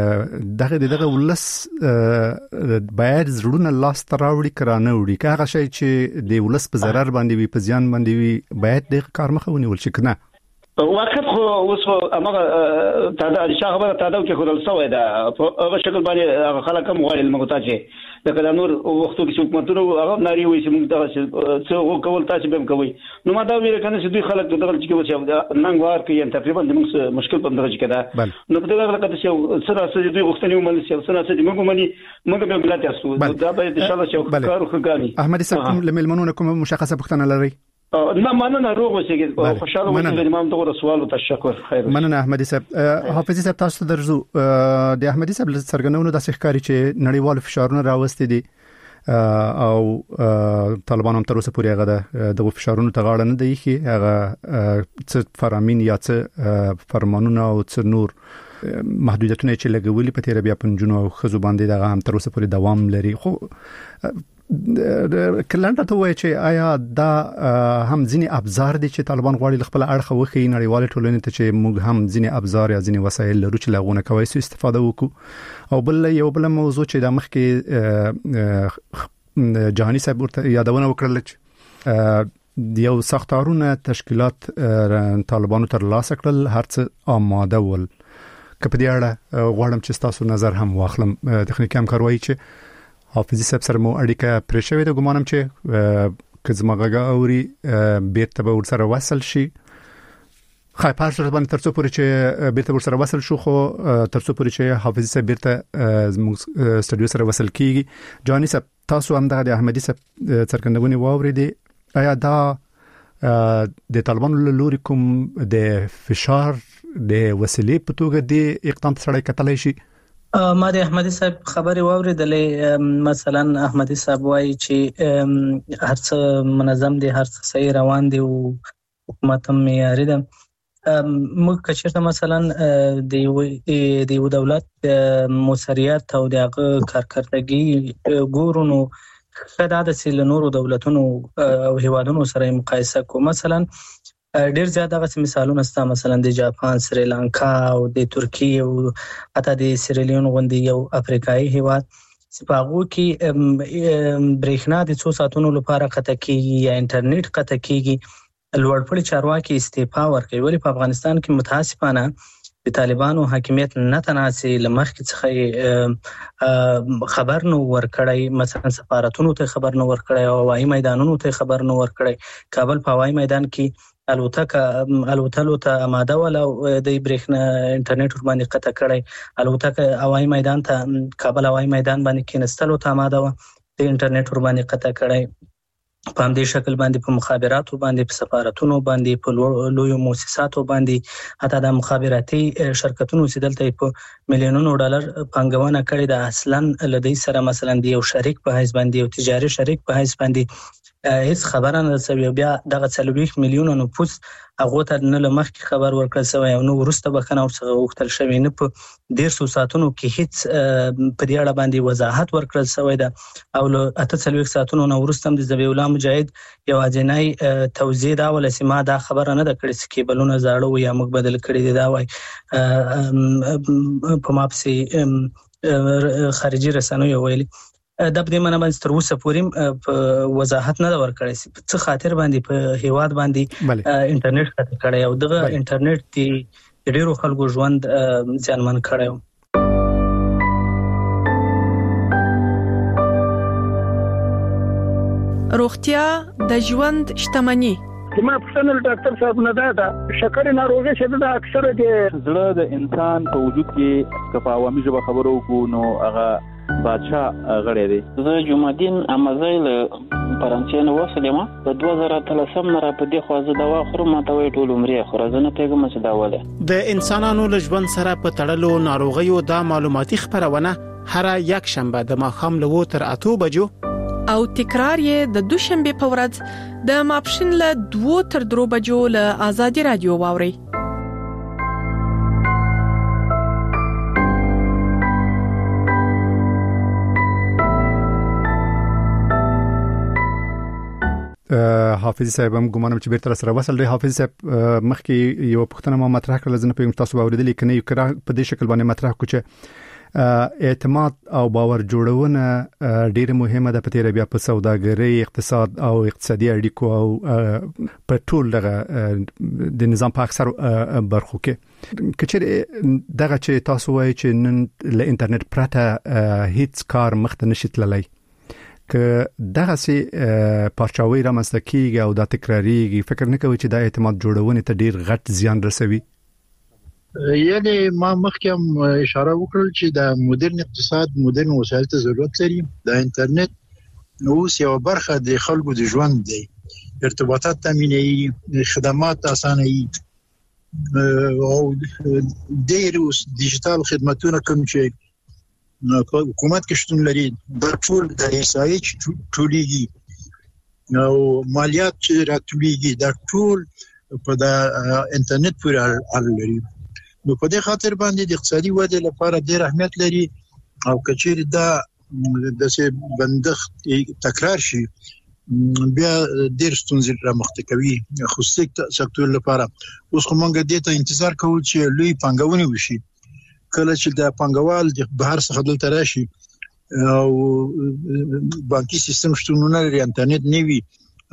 دغه ولس باید زړونه لاس تراوړي کرانه وړي هغه شی چې د ولس په ضرر باندې وي په ځان باندې وي باید د کار مخه ونیول شي کنه وخت خو اوس امغه تاده خبره تاده کې خدای سوې دا هغه شکل باندې خلک هم غواړي المغتاجه لکه د نور وختو کې حکومتونو هغه ناری وي چې موږ دا څه وکول تاسو به کوي نو ما دا ویل کنه چې دوی خلک دغه چې کوي نن غوار کې تقریبا د موږ مشکل په درجه کې ده نو په دغه لکه چې سره سره دوی وختنی ومنل شي سره سره موږ به بلات تاسو دا به ان شاء الله چې کار وکړي. احمد صاحب لملمنو کوم مشخصه پوښتنه لري؟ نه مننه روغ اوسئ خوشاله اوسئ د امام دغه سوال او تشکر خیر. مننه احمدي صاحب. حافظي صاحب تاسو درځو د احمدي صاحب سرګنونو د ښکاری چې نړیوال فشارونه راوستي دي او طالبان هم تر اوسه پورې هغه د فشارونو ته غاړه نه دی خي هغه څه فرامین یا څه فرمانونه او څه نور محدودیتونه چې لګولي په تیر بیا پنځونو او خزو باندې دغه هم تر اوسه پورې دوام لري. خو کلانډه ته وایي چې آیا دا هم ځینی ابزار دي چې طالبان غواړي خپل اړخ وخی نړیوال ټولنې ته چې موږ هم ځینی ابزار یا ځینی وسایل لرو چې لغونه کوي سو استفاده وکړو او بل موضوع چې د مخکې جهاني صاحب یادونه وکړل چې یو سختارونه تشکیلات طالبانو تر لاسه کړل هرڅه آماده ول کپه دی اړه غواړم چې تاسو نظر هم واخلم تخنیکی همکاروي چې حافظي صاحب سره مو اړیکه پرې شوې ده ګمانم چې کزماغه اوري بیرته به ورسره وصل شي خای پارش باندې ترڅو پورې چې بیرته ورسره وصل شو خو ترڅو پورې چې حافظي صاحب بیرته استودیو سره وصل کیږي. جانی صاحب تاسو هم د احمدي صاحب څرګندونې واوریدي آیا دا د طالبانو له لوري کوم د فشار د وسیلې په توګه د اقدام سره کتلای شي؟ ما د احمدي صاحب خبري واوریدلې مثلا احمدي صاحب وایي چې هرڅه منظم دي هرڅه صحیح روان دي او حکومت هم معیاري ده. موږ کچېرته مثلا د یو دولت موثریت او دغه کارکړتګي ګورونو خدای د سیل نورو دولتونو او هیوادونو سره مقایسه کو مثلا ډیر زیات هغه مثالونه ستا مثلا د جاپان، سریلانکا او د ترکیه او حتی د سیریلیون غوندي یو افریقایي هیواد سپاغو کې برېښنا د 2 ساعتونو لپاره قطع کیږي یا انټرنیټ قطع کیږي. لوړپوړي چارواکي استعفا ورکوي. ولی په افغانستان کې متاسفانه د طالبانو حاکمیت نه تناسي لمخکې څخه خبر نو ورکړی، مثلا سفارتونو ته خبر نو ورکړی او هوایي میدانونو ته خبر نو ورکړی. کابل په هوایي میدان کې الوتلو ته آماده ول او د برېښنا انټرنیټ ور باندې قطع کړی. الوتکه هوایي میدان ته کابل هوایي میدان باندې کېنستلو ته آماده و، د انټرنیټ ور باندې قطع کړی. په همدې شکل باندې په مخابراتو باندې، په سفارتونو باندې، په لویو مؤسساتو باندې، حتی د مخابراتي شرکتونو چې دلته په میلیونونو ډالر پانګونه کړې ده، اصلا لدی سره مثلا د یو شریک په حیث باندې او تجاري شریک په حیث باندې هیڅ خبره نه رسوي. بیا دغه 40 میلیونه نفوس هغه ته نه لمخکې خبر ورکړل شوی او نو ورسته بخنه ورڅخه وغوښتل شوی، نه په 150 ساعتونو کې هیڅ په دې اړه باندې وضاحت ورکړل شوی ده او له 48 ساعتونو نه ورسته د ذبیح الله مجاهد یو اجنای توضیح دا ولسی ما دا خبره نه ده کړې چې کیبلونه زاړه و یا موږ بدل کړی دی دا وای په ماپسي خارجي رسنیو ویلي. د دې مننه باندې تر اوسه پورې وضاحت نه ورکړی چې څه خاطر باندې په هیواد باندې انټرنیټ قطع کړی او دغه انټرنیټ دی ډیرو خلکو ژوند ځانمن کړی. روغتیا د ژوند شتمني. ما پښتنل ډاکټر صاحب نه دا شکر ناروغي چې دا اکثره د زړه د انسان په وجود کې کفاوامي ژبه خبرو کو نو هغه بادشاہ غړی دی. زه جمعدین امازای له فرانسې نه وسلم په 2013 نه را په دې خو زه دوا خورم ماته وی ټول عمرې خو راځنه پیغام چې دا وله د انسانانو له ژوند سره په تړلو ناروغیو د معلوماتي خبرونه هر یک شنبه د ماښام له 8 بجو او تکرار یې د دوشنبه په ورځ د ماپښین له 2 تر 3 بجو له آزادي رادیو واوري. حافظ صاحب هم ګومانم چې بیرته سره وصل دی. حافظ صاحب مخکې یو پښتنه ما مطرح کړل زنه په تاسو اوریدل کنه یو کړه په دې شکل باندې مطرح کو چې اعتماد او باور جوړونه ډیره مهمه ده په تیر بیا په سوداګرۍ، اقتصاد او اقتصادي اړیکو او په ټول د نظام په اکثر برخو کې کچې دغه چې تاسو وایي چې نن له انټرنیټ پرته هیڅ کار مخته نشي تللی که دغه سي پارچاوي را مستکیږي او دا تکراریږي، فکر نه کوي چې دا اعتماد جوړونه ته ډیر غټ زیان رسوي؟ یعنی ما مخکې اشاره وکړل چې د مدرن اقتصاد مدرن وسایل ته ضرورت لري. د انټرنیټ نو یو برخه د خلکو د ژوند دی، ارتباطات تامینوي، خدمات اسانوي او ډیر ډیجیټل خدماتونه کوم چې حکومت کې شتون لري د ټول د حسابي ټولېږي او مالیات چې راټولېږي د ټول په د انټرنیټ پورې اړه لري. نو په دې خاطر باندې د اقتصادي ودې لپاره ډېر اهمیت لري او کچېر دا د څه بندښت تکرار شي بیا ډېر ستونزې را مخته کوي خصوصي سکتور لپاره. اوس کومه دې ته انتظار کوو چې لوی پانګونې وشي. کله چې د پنګوال د بهر څخه دلته راشي او بانکي سیستم شتون نه لري، انټرنیټ نه وي،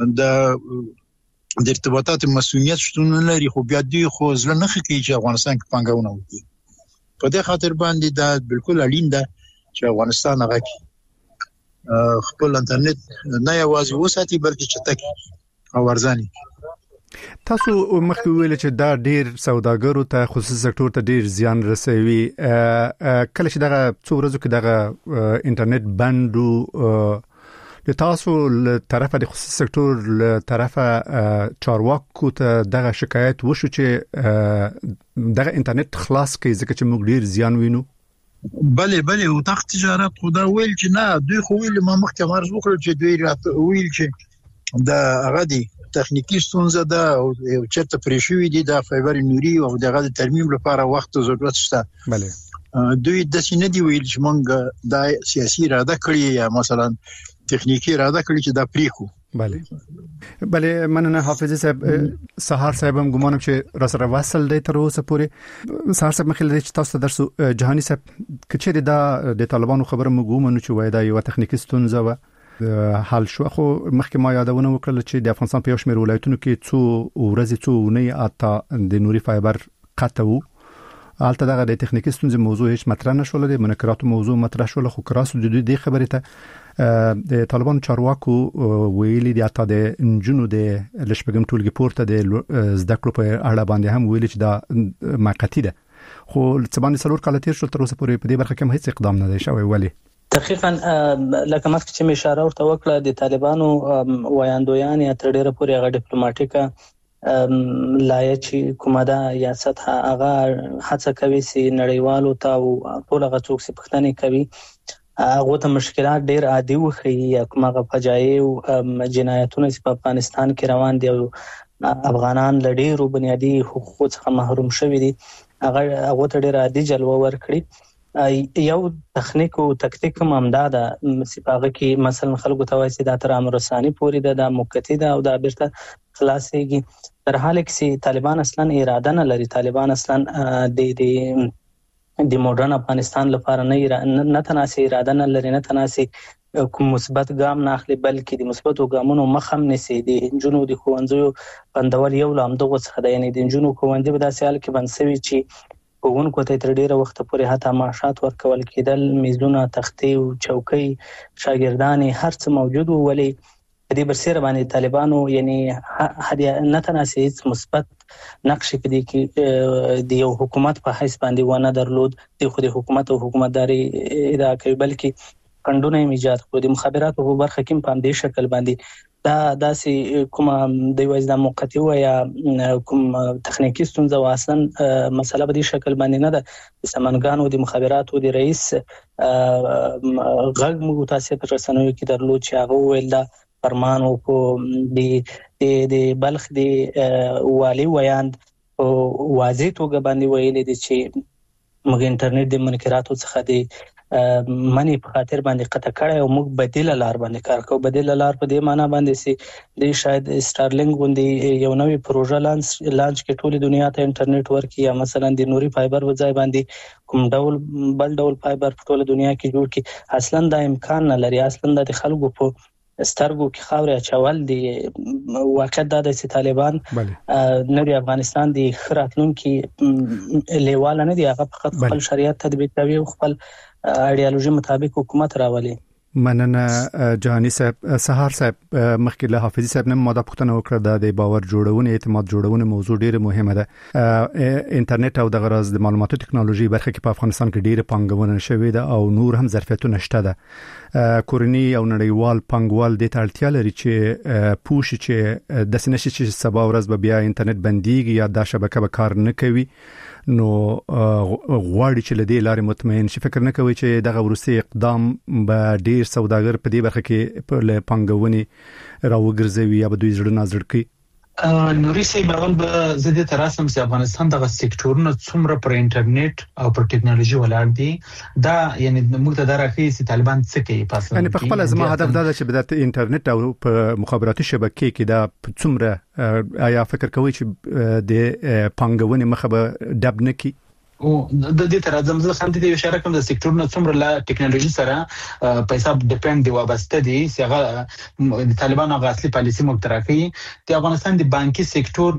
د ارتباطات مسؤلیت شتون نه لري، خو بیا دوی خو ځل نه کوي چې افغانستان کې پنګونه وکړي. په دې خاطر باندې دا بالکل اړین ده چې افغانستان هغه خپل انټرنیټ نه یوازې وساتي بلکې چټک او ارزاني. تاسو مخکې ویل چې دا ډیر سوداګرو ته خصوصي سکتور ته ډیر زیان رسوي. کله چې دغه څو ورځې کې دغه انټرنیټ بندو د تاسو له طرفه د خصوصي سکتور له طرفه چارواکو ته دغه شکایت وشو چې دغه انټرنیټ خلاص کړي ځکه چې موږ ډیر زیان وینو؟ بله او تخت تجارت خدا ویل چې نه، دوی خو ویل ما مخکې مرز وکړل چې دوی ویل چې دا هغه دی تخنیکی ستونزه ده او چرته پریشوي دي د فایبر نوري او دغه د ترمیم لپاره وخت ضرورت شته. بله دوی د سینې دی ویل چې موږ د سیاسي اراده کړی یا مثلا تخنیکی اراده کړی چې دا پریکو بله مننه حافظ صاحب. سهار صاحب هم ګومان چې را سره وصل دی تر اوسه پورې. سهار صاحب مخکې چې تاسو درسو جهاني صاحب کچې د طالبانو خبره موږ چې وای دا یو تخنیکی ستونزه و حل شو، خو مخکې ما یادونه وکړه چې د افغانستان په یو شمېر ولایتونو کې څو ورځې څو اونۍ اته د نوري فایبر قطع وو. البته دغه د تخنیکی ستونزې موضوع هیڅ مطرح نشول، د منکراتو موضوع مطرح شول، خو کراسو د دې خبرې ته د طالبان چارواکو ویلي دي اته د انجونو د لشبګم ټولګي پورته د زده کړو په اړه باندې هم ویلي چې دا موقتی ده، خو څه باندې څلور کال تیر شو تر اوسه پورې په دې برخه کې هم هیڅ اقدام نه دی شوی. ولی دقیقاً لکه مخکې چې می اشاره ورته وکړه د طالبانو وایاندویان یا تر ډیره پورې هغه ډیپلوماټیکه لایه چې کومه ده یا سطح هغه هڅه کوي چې نړیوالو ته او ټول هغه څوک چې پښتنې کوي هغه ته مشکلات ډیر عادي وخی یا کومه فجایع او جنایتونه چې په افغانستان کې روان دي او افغانان لډیرو بنیادی حقوقو څخه محروم شوي دي هغه ته ډیر عادي جلوه ورکړي. یو تخنیک او تکتیک ممدا ده سپاغه کې مثلا خلکو ته وایي چې دا تر امر رساني پوری ده د موقتی ده او دا بیرته خلاصيږي. تر حاله کې طالبان اصلا اراده نه لري، طالبان اصلا د ماډرن افغانستان لپاره نه تناسي اراده نه لري، نه تناسي کوم مثبت ګام نه اخلي، بلکې د مثبتو ګامونو مخ هم نسی. د انجونو د خوندزو بندول یو لام دغه څخه دی، یعنی د انجونو خوندې په داسې حال کې بنسوي چې وګونکو ته تر ډیره وخت پورې حتی معاشات ورکول کېدل، میزونه، تختې او چوکۍ، شاګردان هر څه موجود وو، ولی په دې برسېره باندې طالبانو یعنی نه تناسي مثبت نقش کې د یو حکومت په حیث باندې ونه درلود. د خو د حکومت او حکومتداري ادعا کوي، بلکې کندونه ایجاد کړو. د مخابراتو په برخه کې په دې شکل باندې دا داسې کوم د وځدا موقتی و یا کوم تخنیکی ستونزه واسن مسله په دې شکل باندې نه ده. د سمنګانو د مخابراتو د رئیس غږ مو تاسو په رسنیو کې درلود چې هغه ویل دا فرمان او د بلخ د والی ویاند او واضح توګه باندې ویل دي چې موږ انټرنیټ د منکراتو څخه د منی په خاطر باندې قطع کړی او موږ بدیل لار باندې کار کوو. بدیل لار په دې معنی باندې چې د شاید سټارلینګ غوندي یو نوې پروژه لانچ کې ټول دنیا ته انټرنیټ ورکړي، یا مثلا د نوري فایبر وځای باندې کوم ډول بل ډول فایبر په ټول دنیا کې جوړ کړي. اصلا دا امکان نه لري، اصلا د خلکو په سترګو کې خاورې اچول دي. واقع دا د طالبان نړۍ افغانستان د خراتلونکو لیواله نه دی، هغه فقط خپل شریعت تطبیق کوي او خپل ایډیالوژي مطابق حکومت راولي. مننه جهاني صاحب. سهار صاحب مخکې له حافظي صاحب نه ماده پوښتنه وکړه د باور جوړونې اعتماد جوړونې موضوع ډیره مهمه ده. انټرنیټ او د غراز د معلوماتو ټکنالوژي برخه کې په افغانستان کې ډیره پانګونه شوې ده او نور هم ظرفیتونه شته ده. کورنی او نړیوال پانګوال د اړتیا لري چې پوښي چې د سنشي چې سبا ورځ به بیا انټرنیټ بنديږي یا د شبکه به کار نه کوي، نو غواړي چې لدې لارې مطمئن شي. فکر نه کوي چې دغه ورسي اقدام به ډیر سوداګر په دې برخه کې په پانګونې راوګرځوي یا به دوی زړه نازړ کوي؟ نوري سي بغل به زده تراسم چې افغانستان دغه سېکټورونه څومره پر انټرنیټ او پر ټکنالوژي ولاړ دي، دا یعنی موږ ته درخي چې طالبان څه کوي په اصل کې. په خپل ازما هدف دا چې د انټرنیټ او په مخابراتي شبکې کې دا څومره آیا فکر کوي چې د پانګونې مخه به ډب نه کی؟ او د دې تر اعظم ځل خلک د اشاره کوم د سېکټورونو څومره لا ټکنالوژي سره پیسې ډیپند دی وابسته دي چې هغه د طالبانو غاصلي پالیسي مقترح کوي. د افغانستان د بانکي سېکټور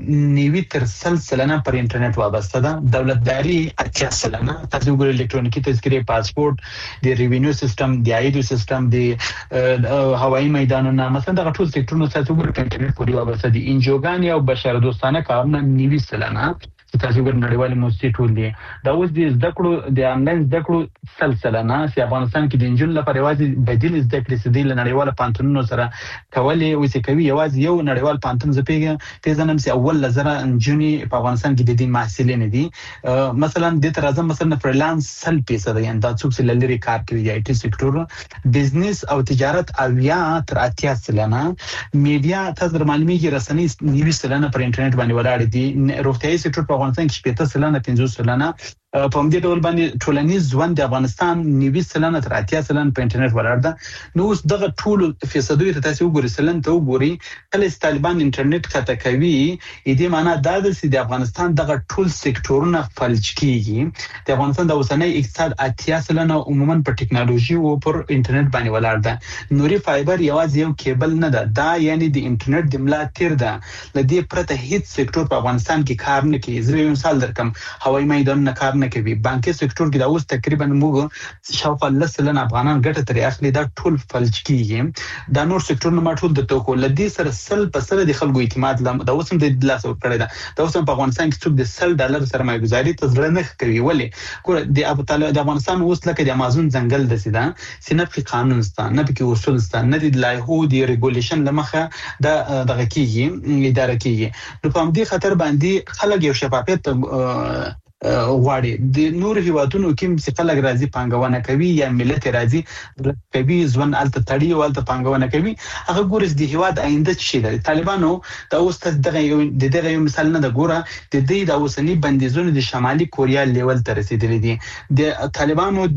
90% پر انټرنیټ وابسته ده، دولتداري 80%. تاسو وګورئ الکترونیکي تذکرې، پاسپورت، د ریوینیو سیستم، د عایدو سیستم، د هوایي میدانونو، مثلا د ټول سېکټورونو تاسو وګورئ په انټرنیټ پورې وابسته دي. انجوګان او بشردوستانه کارونه 90% تاسو ګور نړیوالې موسسې ټول دي. دا اوس د زده کړو د انلاین زده کړو سلسله نه چې افغانستان کې د انجن لپاره یوازې بدیل زده کړې سدي له نړیواله پانتونونو سره کولې او چې کوي یوازې یو نړیوال پانتون زپېږي ته ځنم چې اول لزره انجنی په افغانستان کې د دې محصلین دي. مثلا د تر اعظم مثلا فریلانس 100% یعنی دا څوک چې لری کار کوي د آی ټي سېکټور، بزنس او تجارت اویا تر 80%، میډیا تاسو معلومیږي رسنۍ 90% پر انټرنیټ باندې ولاړ دي. روغتیايي سېکټور په افغانستان کې 50% 50%، په دې ډول باندې ټولنیز ژوند د افغانستان 90% تر 80% په انټرنیټ ولاړ ده. نو اوس دغه ټول فیصدوي ته تاسو وګورئ سلن ته وګورئ کله طالبان انټرنیټ خطا کوي دې معنی دا ده چې د افغانستان دغه ټول سکتورونه فلج کیږي. د افغانستان د اوسنۍ اقتصاد 80% عموما په ټکنالوژي او پر انټرنیټ باندې ولاړ ده. نوري فایبر یوازې یو کیبل نه ده، دا یعنی د انټرنیټ د ملا تیر ده. لدې پرته هیڅ سکتور په افغانستان کې کار نه کوي. زه یو مثال درکم، هوایي میدانونه کار نه کوي، بانکي سکتور کې دا اوس تقریبا موږ شاوخوا 10% افغانان ګټه ترې اخلي، دا ټول فلج کیږي. دا نور سکتورونه ما ټول د توکو لدې سره 100% د خلکو اعتماد دا اوس هم د لاس ورکړی ده. دا اوس هم په افغانستان کې څوک د $100 سرمایه ګزاري ته ځړ نه کوي. ولې ګوره د افغانستان اوس لکه د امازون ځنګل د سیده سینه په قانون ستا نه په کې اصول ستا نه د لایحو د ریګولیشن لمخه دا دغه کیږي اداره کیږي. نو په دې خاطر باندې خلک یو شفافیت غواړي. د نور هیوادونو کې چې خلک راځي پانګونه کوي یا ملت راځي کوي ځوان الته تړي او الته پانګونه کوي، هغه ګورس د هیواد آینده شي د طالبانو دا اوس دغه یو مثال نه ده. ګوره د دې د اوسنی بندیزونو د شمالي کوریا لیول ته رسیدلې دي. د طالبانو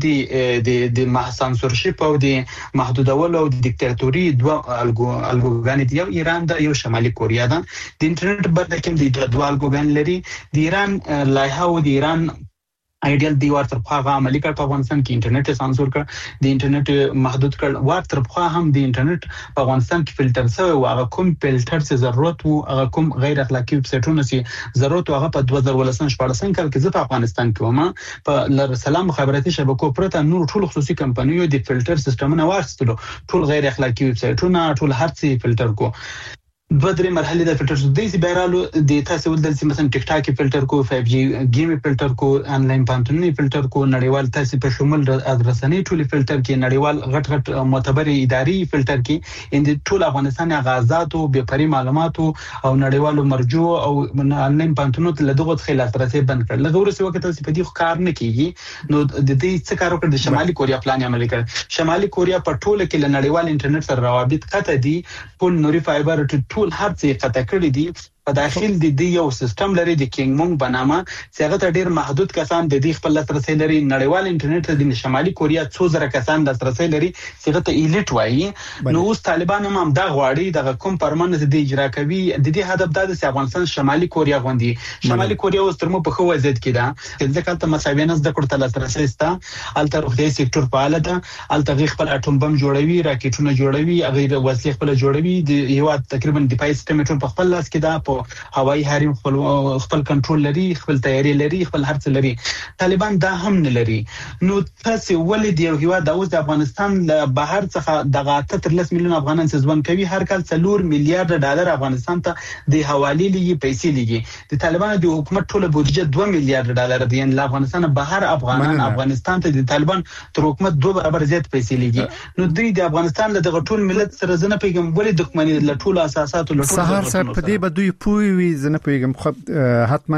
د سانسورشپ او د محدودولو او د دیکتاتوري دوه الګوګان دي، یو ایران ده یو شمالي کوریا ده. د انټرنیټ برخه کې د دوه الګوګان لري. د ایران لایحه او د ایران ایډیال دی ورته په هغه عملی کړ په افغانستان کې انټرنیټ سانسور کړ، د انټرنیټ محدود کړ. ورته په هم د انټرنیټ په افغانستان کې فلټر شوی او هغه کوم فلټر څه ضرورت وو، هغه کوم غیر اخلاقی ویب سایټونه چې ضرورت هغه په 2014 کال کې په افغانستان کې ومه په لر سلام مخابراتي شبکو پرته نور ټول خصوصي کمپنیو د فلټر سیستمونه واخیستلو، ټول غیر اخلاقی ویب سایټونه ټول هرڅه فلټر کو. دوه درې مرحله د فلټر د بیرالو د تاسو ولدل چې مثلا ټیک ټاک فلټر کو، 5G گیم فلټر کو، انلاین پانتونی فلټر کو، نړیوال تاسو په شمول ادرسنی ټول فلټر کې، نړیوال غټ غټ معتبر اداري فلټر کې ان ټول افغانستان غازات او به پري معلومات او نړیوالو مرجو او انلاین پانتونو ته دغه خلاف راسي بند کړل. لږ ورسې وخت تاسو په دې کار نه کیږي. نو د دې څه کار وکړ د شمالي کوریا پلان عملي کړ. شمالي کوریا په ټوله کې له نړیوال انټرنیټ سره روابط قطع دي، ټول نوري فایبر ټول هر څه قطع کړی دي. په داخل د دې یو سیستم لري د کینګ مونږ بنامه چې هغه ته ډیر محدود کسان د دې خپل لاسرسي لري. نړیوال انټرنیټ د شمالي کوریا 2000 کسان لاسرسي لري چې هغه ته ایلیټ وایي. نو اوس طالبان هم دا غواړي د کوم پرمنټ د اجرا کوي. د دې هدف دا د افغانستان شمالي کوریا غوندي شمالي کوریا اوس تر مو په خو وضعیت کې ده، ځکه ته مساوینه زده کړه لاسرسي ستا الته روغتي سکتور په اړه ده، الته خپل اټوم بم جوړوي، راکټونه جوړوي، هغه وسلې خپل جوړوي. د یو تقریبا د پای سیستم په خپل لاس کې ده، په هوایي حریم خپل کنټرول لري، خپل تیاری لري، خپل هر څه لري. طالبان دا هم نه لري. نو تاسو ولې یو هیواد د اوس د افغانستان له بهر څخه دغه 13 میلیون افغانان ځوان کوي، هر کال $4 میلیارډ افغانستان ته د حواله لګي پیسې لګي. د طالبانو د حکومت ټوله بودیجه $2 میلیارډ دی، یعنی له افغانستان بهر افغانان افغانستان ته د طالبان تر حکومت 2 برابر زیات پیسې لګي. نو دوی د افغانستان له دغه ټول ملت سره زنه پیغام ولې دښمنی له ټول اساسات له ټول سهار سره په دې بدوی پوي زنه پیغام خو حتما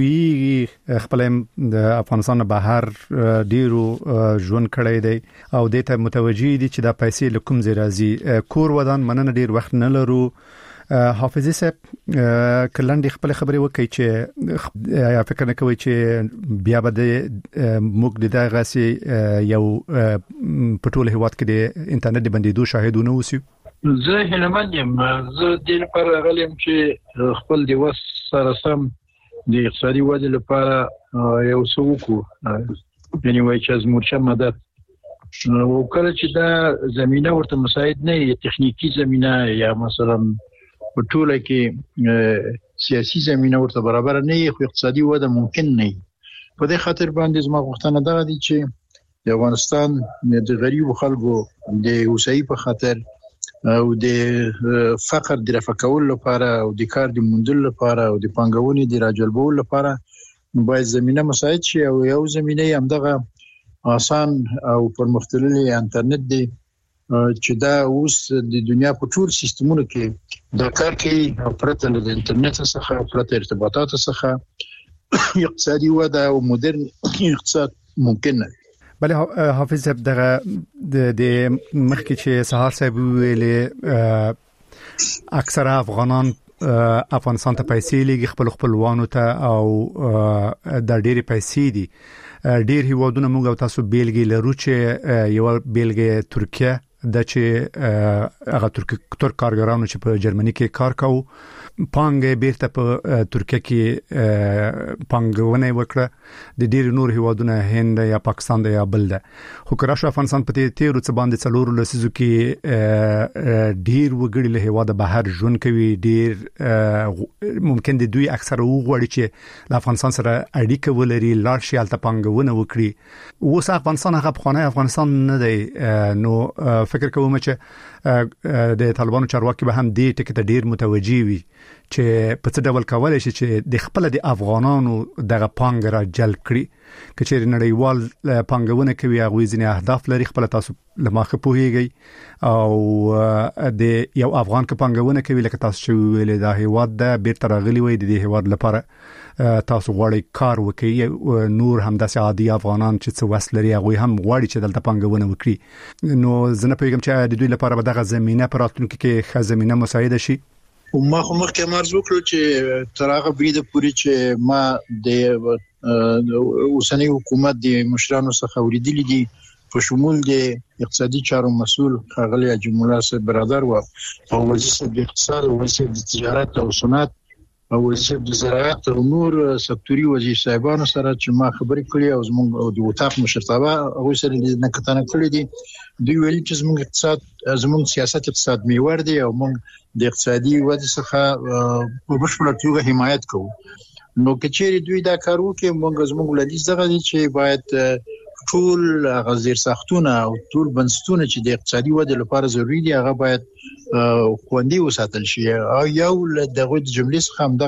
پوي خپل د افغانستان بهر ډیرو ژوند کړی دی او د ته متوجي دي چې دا پیسې لکم زیرازي کور ودان مننه ډیر وخت نه لرو. حافظ صاحب کلند خپل خبري وکي چې یا فکر نه کوي چې بیا به موږ د غاسي یو پټول هواد کې د انټرنیټ بندیدو شاهدونه وسی. زه هلمند یم. زه د لپاره غلم چې خپل د وس سره سم د اقتصادي ودې لپاره یو څه وکړو، یعنی وایي چې از مورچه مدد او کله چې دا زمينه ورته مساعد نه وي، تخنیکی زمينه یا مثلا په ټوله کې سیاسي زمينه ورته برابر نه وي، خو اقتصادي وده ممکن نه وي. په دې خاطر باندې زما غوښتنه ده چې د افغانستان د غریبو خلکو د اوسۍ په خاطر او د فقر د رفع کولو لپاره او د کار د موندلو لپاره او د پانګونې د راجلبولو لپاره باید زمينه مساعد شي. او یو زمينه هم دغه آسان او پرمختللي انټرنیټ دی چې دا اوس د دنیا په ټول سیستمونو کې د کار کوي. پرته د انټرنیټ څخه، پرته ارتباطات څخه اقتصادي وده او مدرن اقتصاد ممکن نه. بله حافظ صاحب دغه د مخکې چې سهار صاحب ویلې اکثره افغانان افغانستان ته پیسې لګي خپل خپلوانو ته او د ډېری پیسې دي ډیر هیوادونه موږ او تاسو بیلګې لرو چې یو بیلګې ترکیه د چې هغه ترک کارګرانو چې په جرمني کې کار کوي پانګه بیرته په ترکیه کې پانګونه وکړه د ډیر نور هیوادونه هند یا پاکستان یا بل ده خو کراش افغانستان په تیرو څه باندې څلور لسیزو کې ډیر وګړي له هیواده بهر ژوند کوي ډیر ممکن د دوی اکثره وګړي چې د افغانستان سره اړیکه ولري لاړ شي الته پانګونه وکړي اوس افغانستان هغه بخونه افغانستان نه دی نو فکر کوم چې د طالبانو چارواکي به هم دې ټکي ته ډیر متوجي وي چې په څه ډول کولای شي چې د خپل د افغانانو دغه پانګه را جلب کړي کچېر نړیوال پانګونه کوي هغه ځینې اهداف لري خپل تاسو لماخه پوهیږي او د یو افغان ک پانګونه کوي لکه تاسو چې ویل دا هیواد د بیرته راغلي وي د هیواد لپاره تاسو غواړئ کار وکړي نور هم د عادي افغانان چې څه وسل لري هغه هم غواړي چې دلته پانګونه وکړي نو زنه پیغام چې د دوی لپاره به دغه زمينه پراتونکو کې ښه زمينه مساعده شي ما خو مخکې مرز وکړو چې تر هغه بریده پوري چې ما د اوسنی حکومت د مشرانو څخه اوریدلې دي په شمول د اقتصادي چارو مسؤل خاغلی حاجی مولا صاحب برادر او وزیر د اقتصاد او وزیر د تجارت او صنعت او وزیر د زراعت او نور سکتوري وزیر صاحبانو سره چې ما خبرې کړې او زموږ د وټاق مشرتابه هغه سره نه کتنه کړې دي دوی ویل چې زموږ اقتصاد زموږ سیاست اقتصاد میور دی او موږ د اقتصادي ودې څخه په بشپړه توګه حمایت کوو نو کچېری دوی دا کار وکړي موږ زموږ لدیز دغه دي چې باید ټول غزیر ساختونه او ټول بنسټونه چې د اقتصادي ودې لپاره ضروری دي هغه باید خوندي وساتل شي او یو دغه جملې څخه هم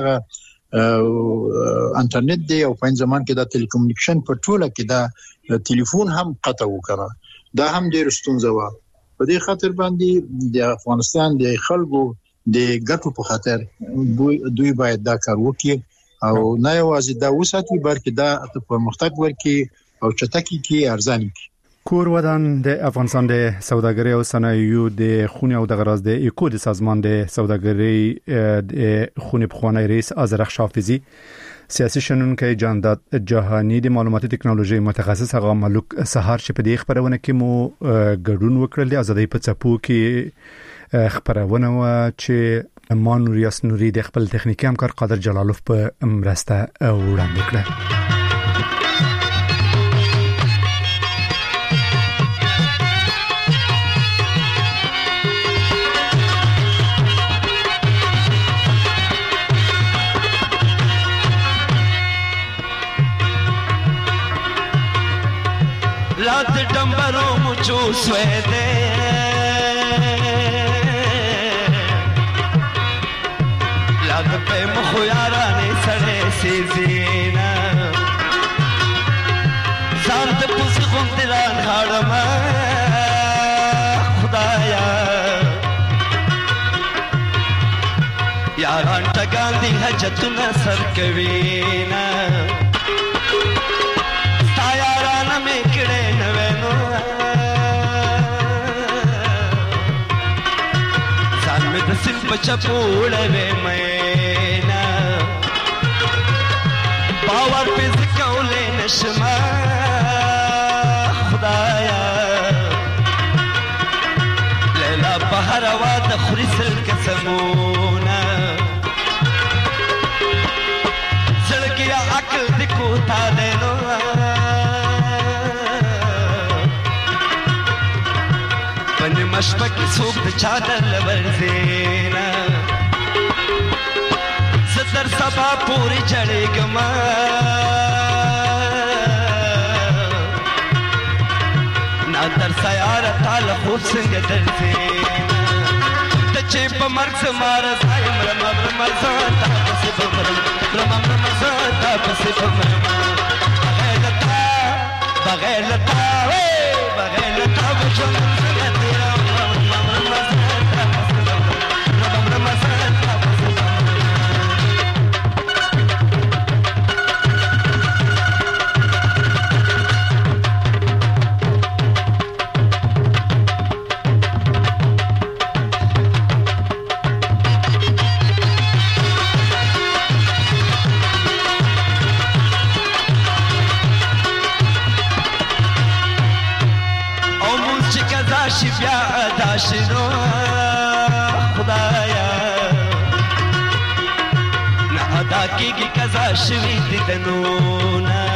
دغه انټرنیټ دی او په زمان کې د ټلیکومونیکیشن په ټوله کې دا ټلیفون هم قطع وکړه دا هم ډیر ستونزه و په دې خاطر باندې د افغانستان د خلکو د ګټو په خاطر دوی باید دا کار وکړي او نه یوازې دا وساتي بلکې دا په مختګ ورکړي او چټکی کې ارزاني کور ودان د افغانستان د سوداګرۍ او صنایعو د خونې او د غراز د اکو د سازمان د سوداګرۍ د خونې بخوانی رئیس ازرخ شافزی سیاسي شنونکي جانداد جهانی د معلوماتي ټکنالوژي متخصص هغه ملک سحر چې په دې خبرونه کې مو ګډون وکړل د ازادۍ په چپو کې خبرونه و چې مانور یاسنوري د خپل تخنیکی همکار قادر جلالوف په مرسته وړاندې کړ رات ڈمبروں مجھو سوے دے لاد پہ مخیارانے سڑے سی زینا سانت پس خندران کھاڑم خدایا یاران ٹگان دی حجتن سر کوینا میں کڑے نوینو سان میں دسن بچا پوڑے وے مینا باور پہ زکولے نشما خدایا لیلا بہرواد خریسل کسمونا زڑگیا عقل دکو تا دینو مشبك سوق تشادر لبرزينا ستر سبا پوری جڑے گما نادر سیار تال خوب سنگ درزینا تچے پا مرگ سمارا سائم رما رما زاتا پسی بمرم رما رما زاتا پسی بمرم بغیر لتا بغیر لتا بجنم سنگ تیرا شنو خدایا نه ادا کیږي قضا شوی دي دنونه